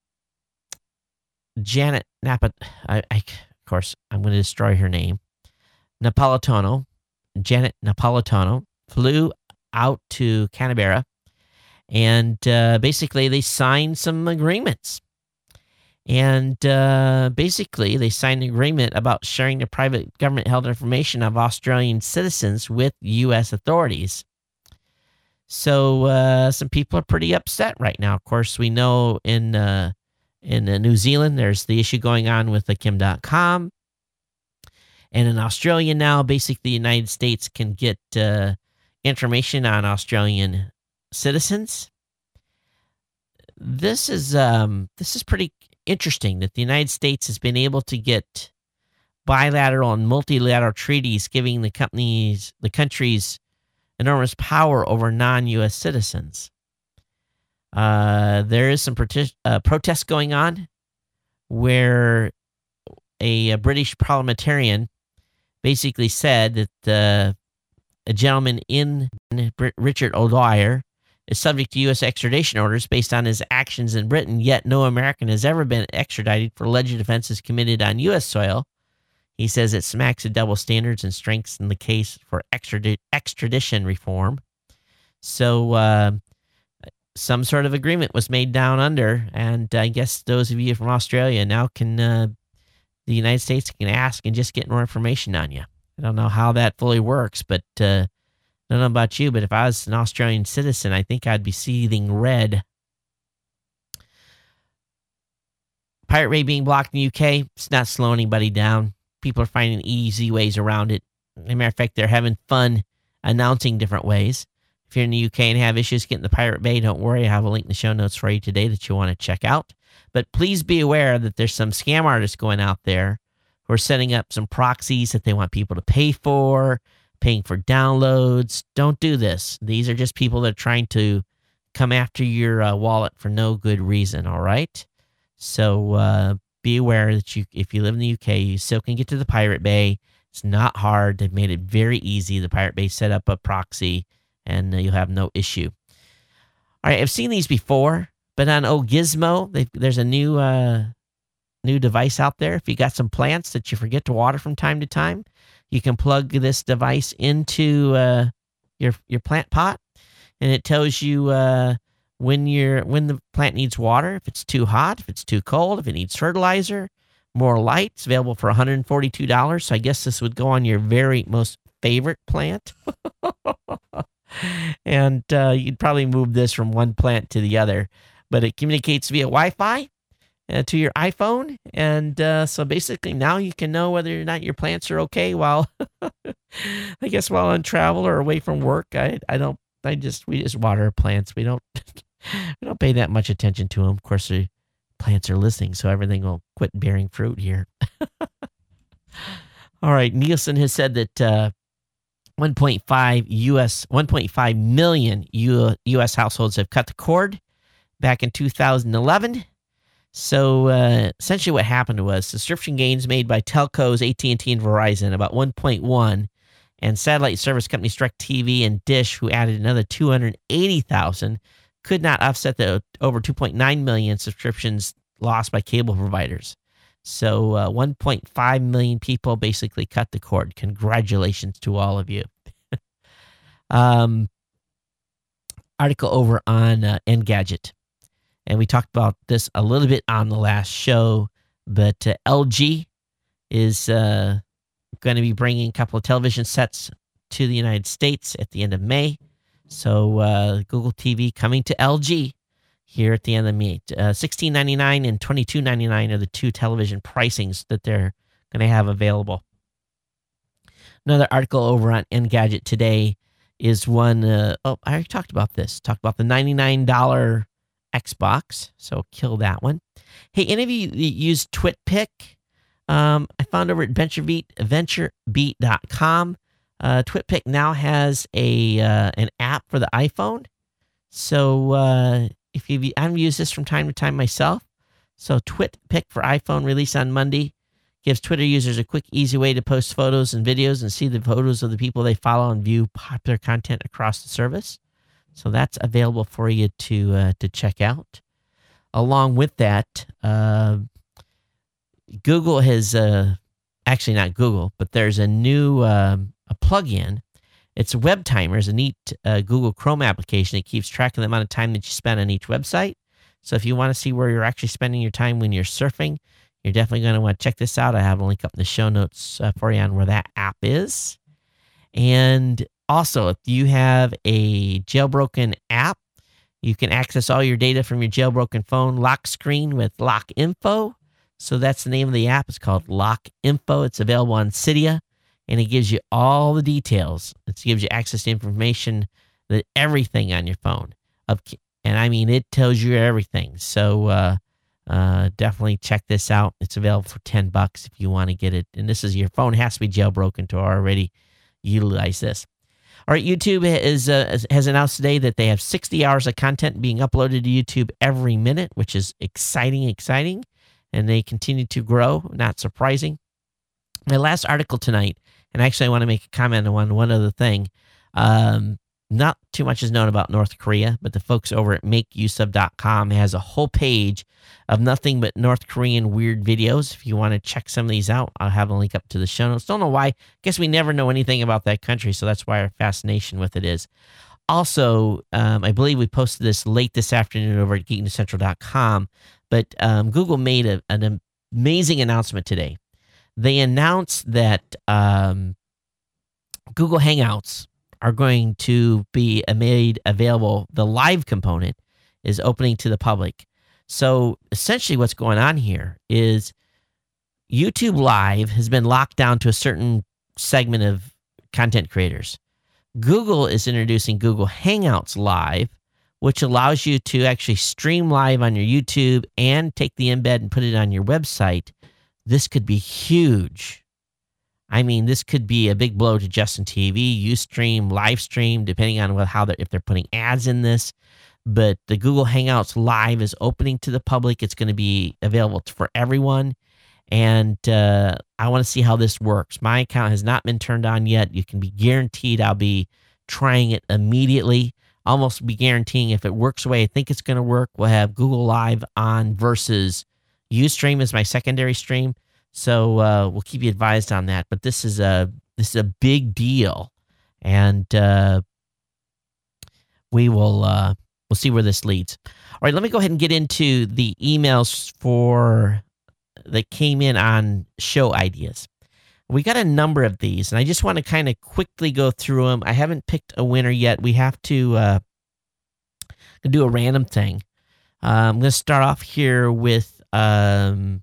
Janet Napa, I, I, of course, I'm going to destroy her name, Napolitano, Janet Napolitano, flew out to Canberra, and uh, basically they signed some agreements. And uh, basically, they signed an agreement about sharing the private government-held information of Australian citizens with U S authorities. So uh, some people are pretty upset right now. Of course, we know in uh, in uh, New Zealand, there's the issue going on with the Kim dot com. And in Australia now, basically, the United States can get uh, information on Australian citizens. This is um, this is pretty interesting that the United States has been able to get bilateral and multilateral treaties giving the companies, the countries, enormous power over non-U S citizens. Uh, there is some prote- uh, protests going on where a, a British parliamentarian basically said that uh, a gentleman in Richard O'Dwyer is subject to U S extradition orders based on his actions in Britain, yet no American has ever been extradited for alleged offenses committed on U S soil. He says it smacks of double standards and strengthens the case for extradi- extradition reform. So uh, some sort of agreement was made down under, and I guess those of you from Australia now can, uh, the United States can ask and just get more information on you. I don't know how that fully works, but uh, I don't know about you, but if I was an Australian citizen, I think I'd be seething red. Pirate Bay being blocked in the U K, it's not slowing anybody down. People are finding easy ways around it. As a matter of fact, they're having fun announcing different ways. If you're in the U K and have issues getting the Pirate Bay, don't worry. I have a link in the show notes for you today that you want to check out. But please be aware that there's some scam artists going out there who are setting up some proxies that they want people to pay for, paying for downloads. Don't do this. These are just people that are trying to come after your uh, wallet for no good reason, all right? So uh, be aware that you, if you live in the U K, you still can get to the Pirate Bay. It's not hard. They've made it very easy. The Pirate Bay set up a proxy, and uh, you'll have no issue. All right, I've seen these before, but on Oh Gizmo, there's a new uh, new device out there. If you got some plants that you forget to water from time to time, you can plug this device into uh, your your plant pot, and it tells you uh, when you're when the plant needs water, if it's too hot, if it's too cold, if it needs fertilizer, more light. It's available for one hundred forty-two dollars. So I guess this would go on your very most favorite plant. And uh, you'd probably move this from one plant to the other. But it communicates via Wi-Fi, uh, to your iPhone. And uh, so basically now you can know whether or not your plants are okay while, I guess, while on travel or away from work. I, I don't, I just, we just water our plants. We don't, we don't pay that much attention to them. Of course, the plants are listening, so everything will quit bearing fruit here. All right. Nielsen has said that uh, one point five U S, one point five million U S households have cut the cord back in two thousand eleven. So uh, essentially what happened was subscription gains made by telcos, A T and T and Verizon, about one point one, and satellite service companies DirecTV and Dish, who added another two hundred eighty thousand, could not offset the over two point nine million subscriptions lost by cable providers. So uh, one point five million people basically cut the cord. Congratulations to all of you. um, article over on uh, Engadget. And we talked about this a little bit on the last show, but uh, L G is uh, going to be bringing a couple of television sets to the United States at the end of May. So uh, Google T V coming to L G here at the end of May. Uh, sixteen ninety-nine and twenty-two ninety-nine are the two television pricings that they're going to have available. Another article over on Engadget today is one, uh, oh, I already talked about this. Talked about the ninety-nine dollars Xbox, so kill that one. Hey, any of you use TwitPic? Um, I found over at VentureBeat, VentureBeat dot com. Uh, TwitPic now has a uh, an app for the iPhone. So uh, if you I've used this from time to time myself. So TwitPic for iPhone, released on Monday, gives Twitter users a quick, easy way to post photos and videos and see the photos of the people they follow and view popular content across the service. So that's available for you to uh, to check out. Along with that, uh, Google has uh, actually not Google, but there's a new uh, a plugin. It's Web Timer. It's a neat uh, Google Chrome application. It keeps track of the amount of time that you spend on each website. So if you want to see where you're actually spending your time when you're surfing, you're definitely going to want to check this out. I have a link up in the show notes uh, for you on where that app is. And also, if you have a jailbroken app, you can access all your data from your jailbroken phone lock screen with Lock Info. So that's the name of the app. It's called Lock Info. It's available on Cydia, and it gives you all the details. It gives you access to information, that everything on your phone. And I mean, it tells you everything. So uh, uh, definitely check this out. It's available for ten bucks if you want to get it. And this is, your phone has to be jailbroken to already utilize this. All right, YouTube is uh, has announced today that they have sixty hours of content being uploaded to YouTube every minute, which is exciting, exciting. And they continue to grow, not surprising. My last article tonight, and actually I want to make a comment on one other thing. Um, not too much is known about North Korea, but the folks over at make use of dot com has a whole page of nothing but North Korean weird videos. If you want to check some of these out, I'll have a link up to the show notes. Don't know why. I guess we never know anything about that country, so that's why our fascination with it is. Also, um, I believe we posted this late this afternoon over at geek news central dot com, but um, Google made a, an amazing announcement today. They announced that um, Google Hangouts are going to be made available. The live component is opening to the public. So essentially what's going on here is YouTube Live has been locked down to a certain segment of content creators. Google is introducing Google Hangouts Live, which allows you to actually stream live on your YouTube and take the embed and put it on your website. This could be huge. I mean, this could be a big blow to Justin T V, Ustream, Livestream, depending on what, how they're, if they're putting ads in this. But the Google Hangouts Live is opening to the public. It's going to be available for everyone. And uh, I want to see how this works. My account has not been turned on yet. You can be guaranteed I'll be trying it immediately. Almost be guaranteeing if it works the way I think it's going to work, we'll have Google Live on versus Ustream as my secondary stream. So uh, we'll keep you advised on that. But this is a this is a big deal, and uh, we will uh, we'll see where this leads. All right, let me go ahead and get into the emails for that came in on show ideas. We got a number of these, and I just want to kind of quickly go through them. I haven't picked a winner yet. We have to uh, do a random thing. Uh, I'm going to start off here with um,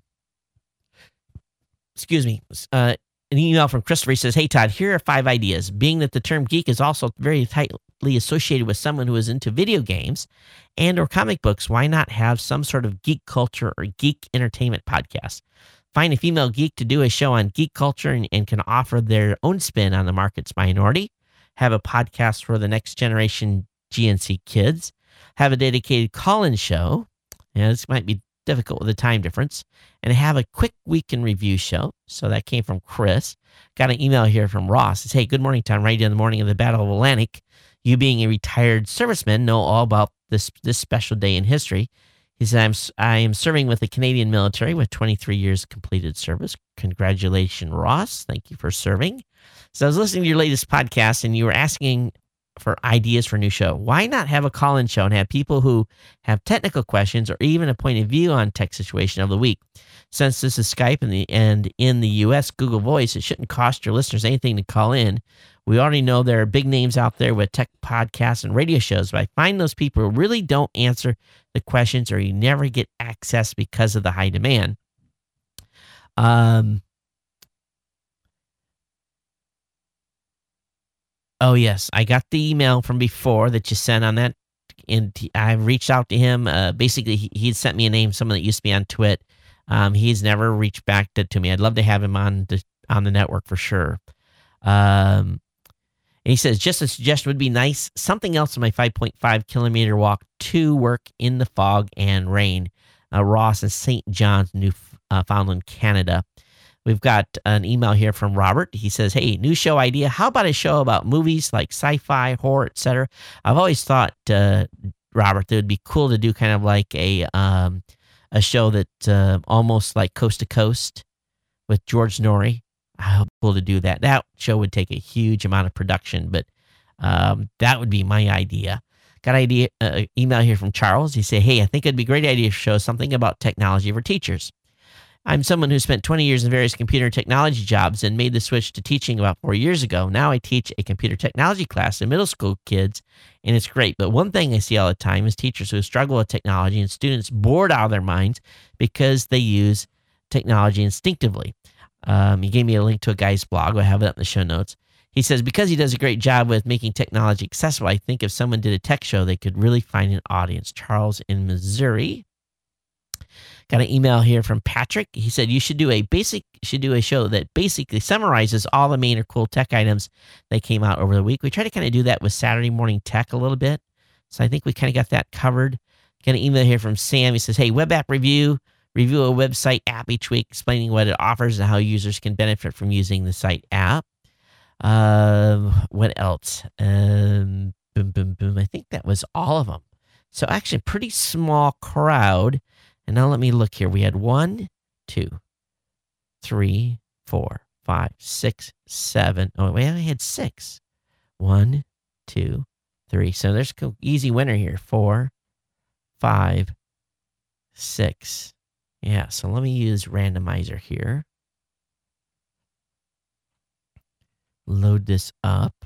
excuse me, uh, an email from Christopher. He says, "Hey, Todd, here are five ideas. Being that the term geek is also very tightly associated with someone who is into video games and or comic books, why not have some sort of geek culture or geek entertainment podcast? Find a female geek to do a show on geek culture and, and can offer their own spin on the market's minority. Have a podcast for the next generation G N C kids. Have a dedicated call-in show." Yeah, this might be difficult with the time difference. "And have a quick week in review show." So that came from Chris. Got an email here from Ross. It says, "Hey, good morning, Tom. Right on the morning of the Battle of Atlantic. You being a retired serviceman know all about this this special day in history." He said, I'm, I am serving with the Canadian military with twenty-three years completed service. Congratulations, Ross. Thank you for serving. So I was listening to your latest podcast, and you were asking for ideas for a new show. Why not have a call-in show and have people who have technical questions or even a point of view on tech situation of the week? Since this is Skype and, the, and in the U S, Google Voice, it shouldn't cost your listeners anything to call in. We already know there are big names out there with tech podcasts and radio shows, but I find those people who really don't answer the questions or you never get access because of the high demand. Um, oh, yes, I got the email from before that you sent on that, and I reached out to him. Uh, basically, he, he sent me a name, someone that used to be on Twit. Um, he's never reached back to, to me. I'd love to have him on the, on the network for sure. Um, and he says, just a suggestion would be nice. Something else on my five point five kilometer walk to work in the fog and rain. Uh, Ross in Saint John's, Newfoundland, Canada. We've got an email here from Robert. He says, "Hey, new show idea. How about a show about movies like sci-fi, horror, et cetera? I've always thought, uh, Robert, that it would be cool to do kind of like a um, a show that uh, almost like Coast to Coast with George Norrie. I hope cool to do that. That show would take a huge amount of production, but um, that would be my idea." Got an idea, uh, email here from Charles. He said, "Hey, I think it'd be a great idea to show something about technology for teachers. I'm someone who spent twenty years in various computer technology jobs and made the switch to teaching about four years ago. Now I teach a computer technology class to middle school kids, and it's great. But one thing I see all the time is teachers who struggle with technology and students bored out of their minds because they use technology instinctively." Um, he gave me a link to a guy's blog. I'll have it up in the show notes. He says, "Because he does a great job with making technology accessible, I think if someone did a tech show, they could really find an audience." Charles in Missouri. Got an email here from Patrick. He said, "You should do a basic, should do a show that basically summarizes all the main or cool tech items that came out over the week." We try to kind of do that with Saturday Morning Tech a little bit. So I think we kind of got that covered. Got an email here from Sam. He says, "Hey, web app review. Review a website app each week, explaining what it offers and how users can benefit from using the site app." Um, what else? Um, boom, boom, boom. I think that was all of them. So actually, pretty small crowd. And now let me look here. We had one, two, three, four, five, six, seven. Oh, wait, I had six. One, two, three. So there's an easy winner here. Four, five, six. Yeah, so let me use randomizer here. Load this up.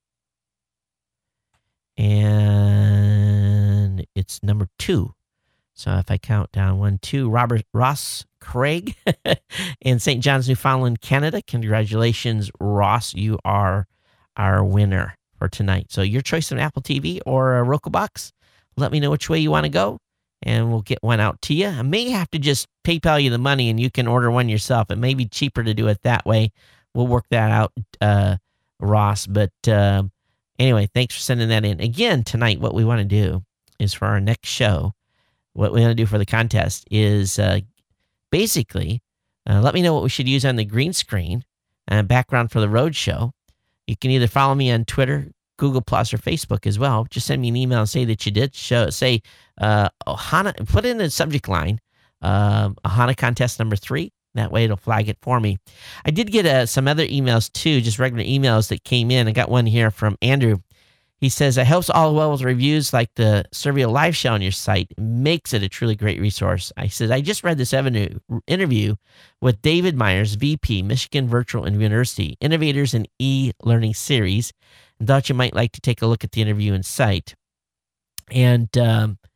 And it's number two. So if I count down one, two, Robert Ross Craig in Saint John's, Newfoundland, Canada. Congratulations, Ross. You are our winner for tonight. So your choice of an Apple T V or a Roku box. Let me know which way you want to go, and we'll get one out to you. I may have to just PayPal you the money, and you can order one yourself. It may be cheaper to do it that way. We'll work that out, uh, Ross. But uh, anyway, thanks for sending that in. Again, tonight, what we want to do is for our next show, what we want to do for the contest is uh, basically uh, let me know what we should use on the green screen and background for the road show. You can either follow me on Twitter, Google Plus, or Facebook as well. Just send me an email and say that you did. Show, say, uh, Ohana, put in the subject line, uh, Ohana contest number three. That way it'll flag it for me. I did get uh, some other emails too, just regular emails that came in. I got one here from Andrew. He says, "I hope all well with reviews like the Survio live show on your site. It makes it a truly great resource." I said, "I just read this interview with David Myers, V P, Michigan Virtual University, Innovators in E-Learning Series, and thought you might like to take a look at the interview and site." And um,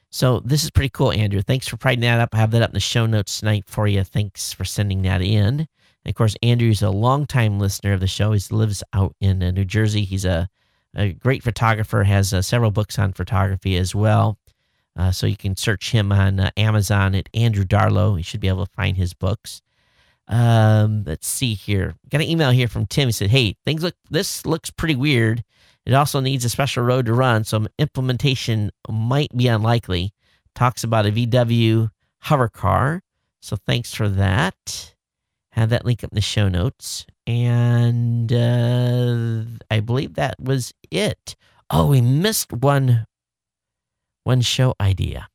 So this is pretty cool, Andrew. Thanks for providing that up. I have that up in the show notes tonight for you. Thanks for sending that in. And of course, Andrew's a longtime listener of the show. He lives out in uh, New Jersey. He's a, a great photographer, has uh, several books on photography as well. Uh, so you can search him on uh, Amazon at Andrew Darlow. You should be able to find his books. Um, let's see here. Got an email here from Tim. He said, hey, things look, this looks pretty weird. It also needs a special road to run, so implementation might be unlikely. Talks about a V W hover car. So thanks for that. Have that link up in the show notes. And uh, I believe that was it. Oh, we missed one, one show idea.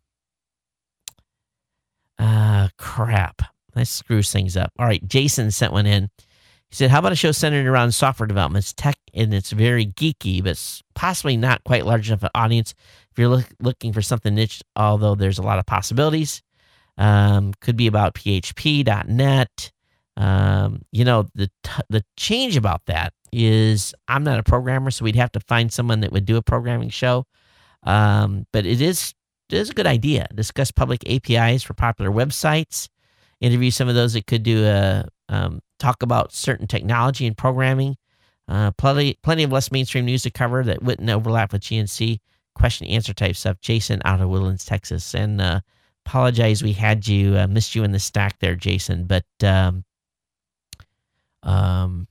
Uh, crap. That screws things up. All right, Jason sent one in. He said, how about a show centered around software development? It's tech and it's very geeky, but possibly not quite large enough an audience if you're look, looking for something niche, although there's a lot of possibilities. Um, could be about P H P dot net. Um, you know, the t- the change about that is I'm not a programmer, so we'd have to find someone that would do a programming show. Um, but it is, it is a good idea. Discuss public A P Is for popular websites. Interview some of those that could do a um, talk about certain technology and programming. Uh, plenty, plenty of less mainstream news to cover that wouldn't overlap with G N C. Question answer type stuff. Jason out of Woodlands, Texas, and uh, apologize we had you uh, missed you in the stack there, Jason. But um, um,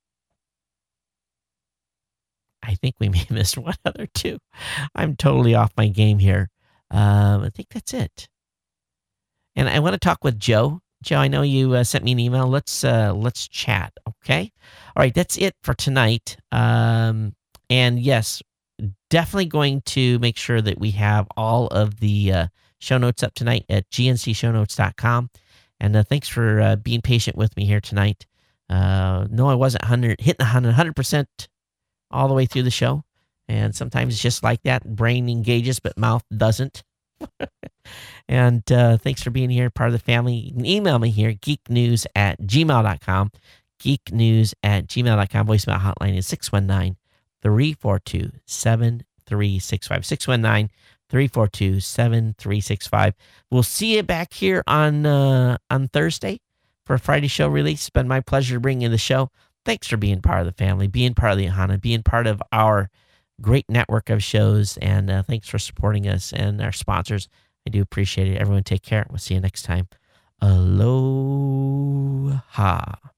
I think we may have missed one other too. I'm totally off my game here. Um, I think that's it. And I want to talk with Joe. Joe, I know you uh, sent me an email. Let's uh, let's chat, okay? All right, that's it for tonight. Um, and yes, definitely going to make sure that we have all of the uh, show notes up tonight at G N C show notes dot com. And uh, thanks for uh, being patient with me here tonight. Uh, no, I wasn't one hundred, hitting one hundred percent all the way through the show. And sometimes it's just like that. Brain engages, but mouth doesn't. And uh, thanks for being here, part of the family. You can email me here, geeknews at gmail dot com. Geeknews at gmail dot com. Voicemail hotline is six one nine, three four two, seven three six five. six one nine, three four two, seven three six five. We'll see you back here on uh, on Thursday for a Friday show release. It's been my pleasure to bring you the show. Thanks for being part of the family, being part of the Ahana, being part of our great network of shows, and uh, thanks for supporting us and our sponsors. I do appreciate it. Everyone take care. We'll see you next time. Aloha.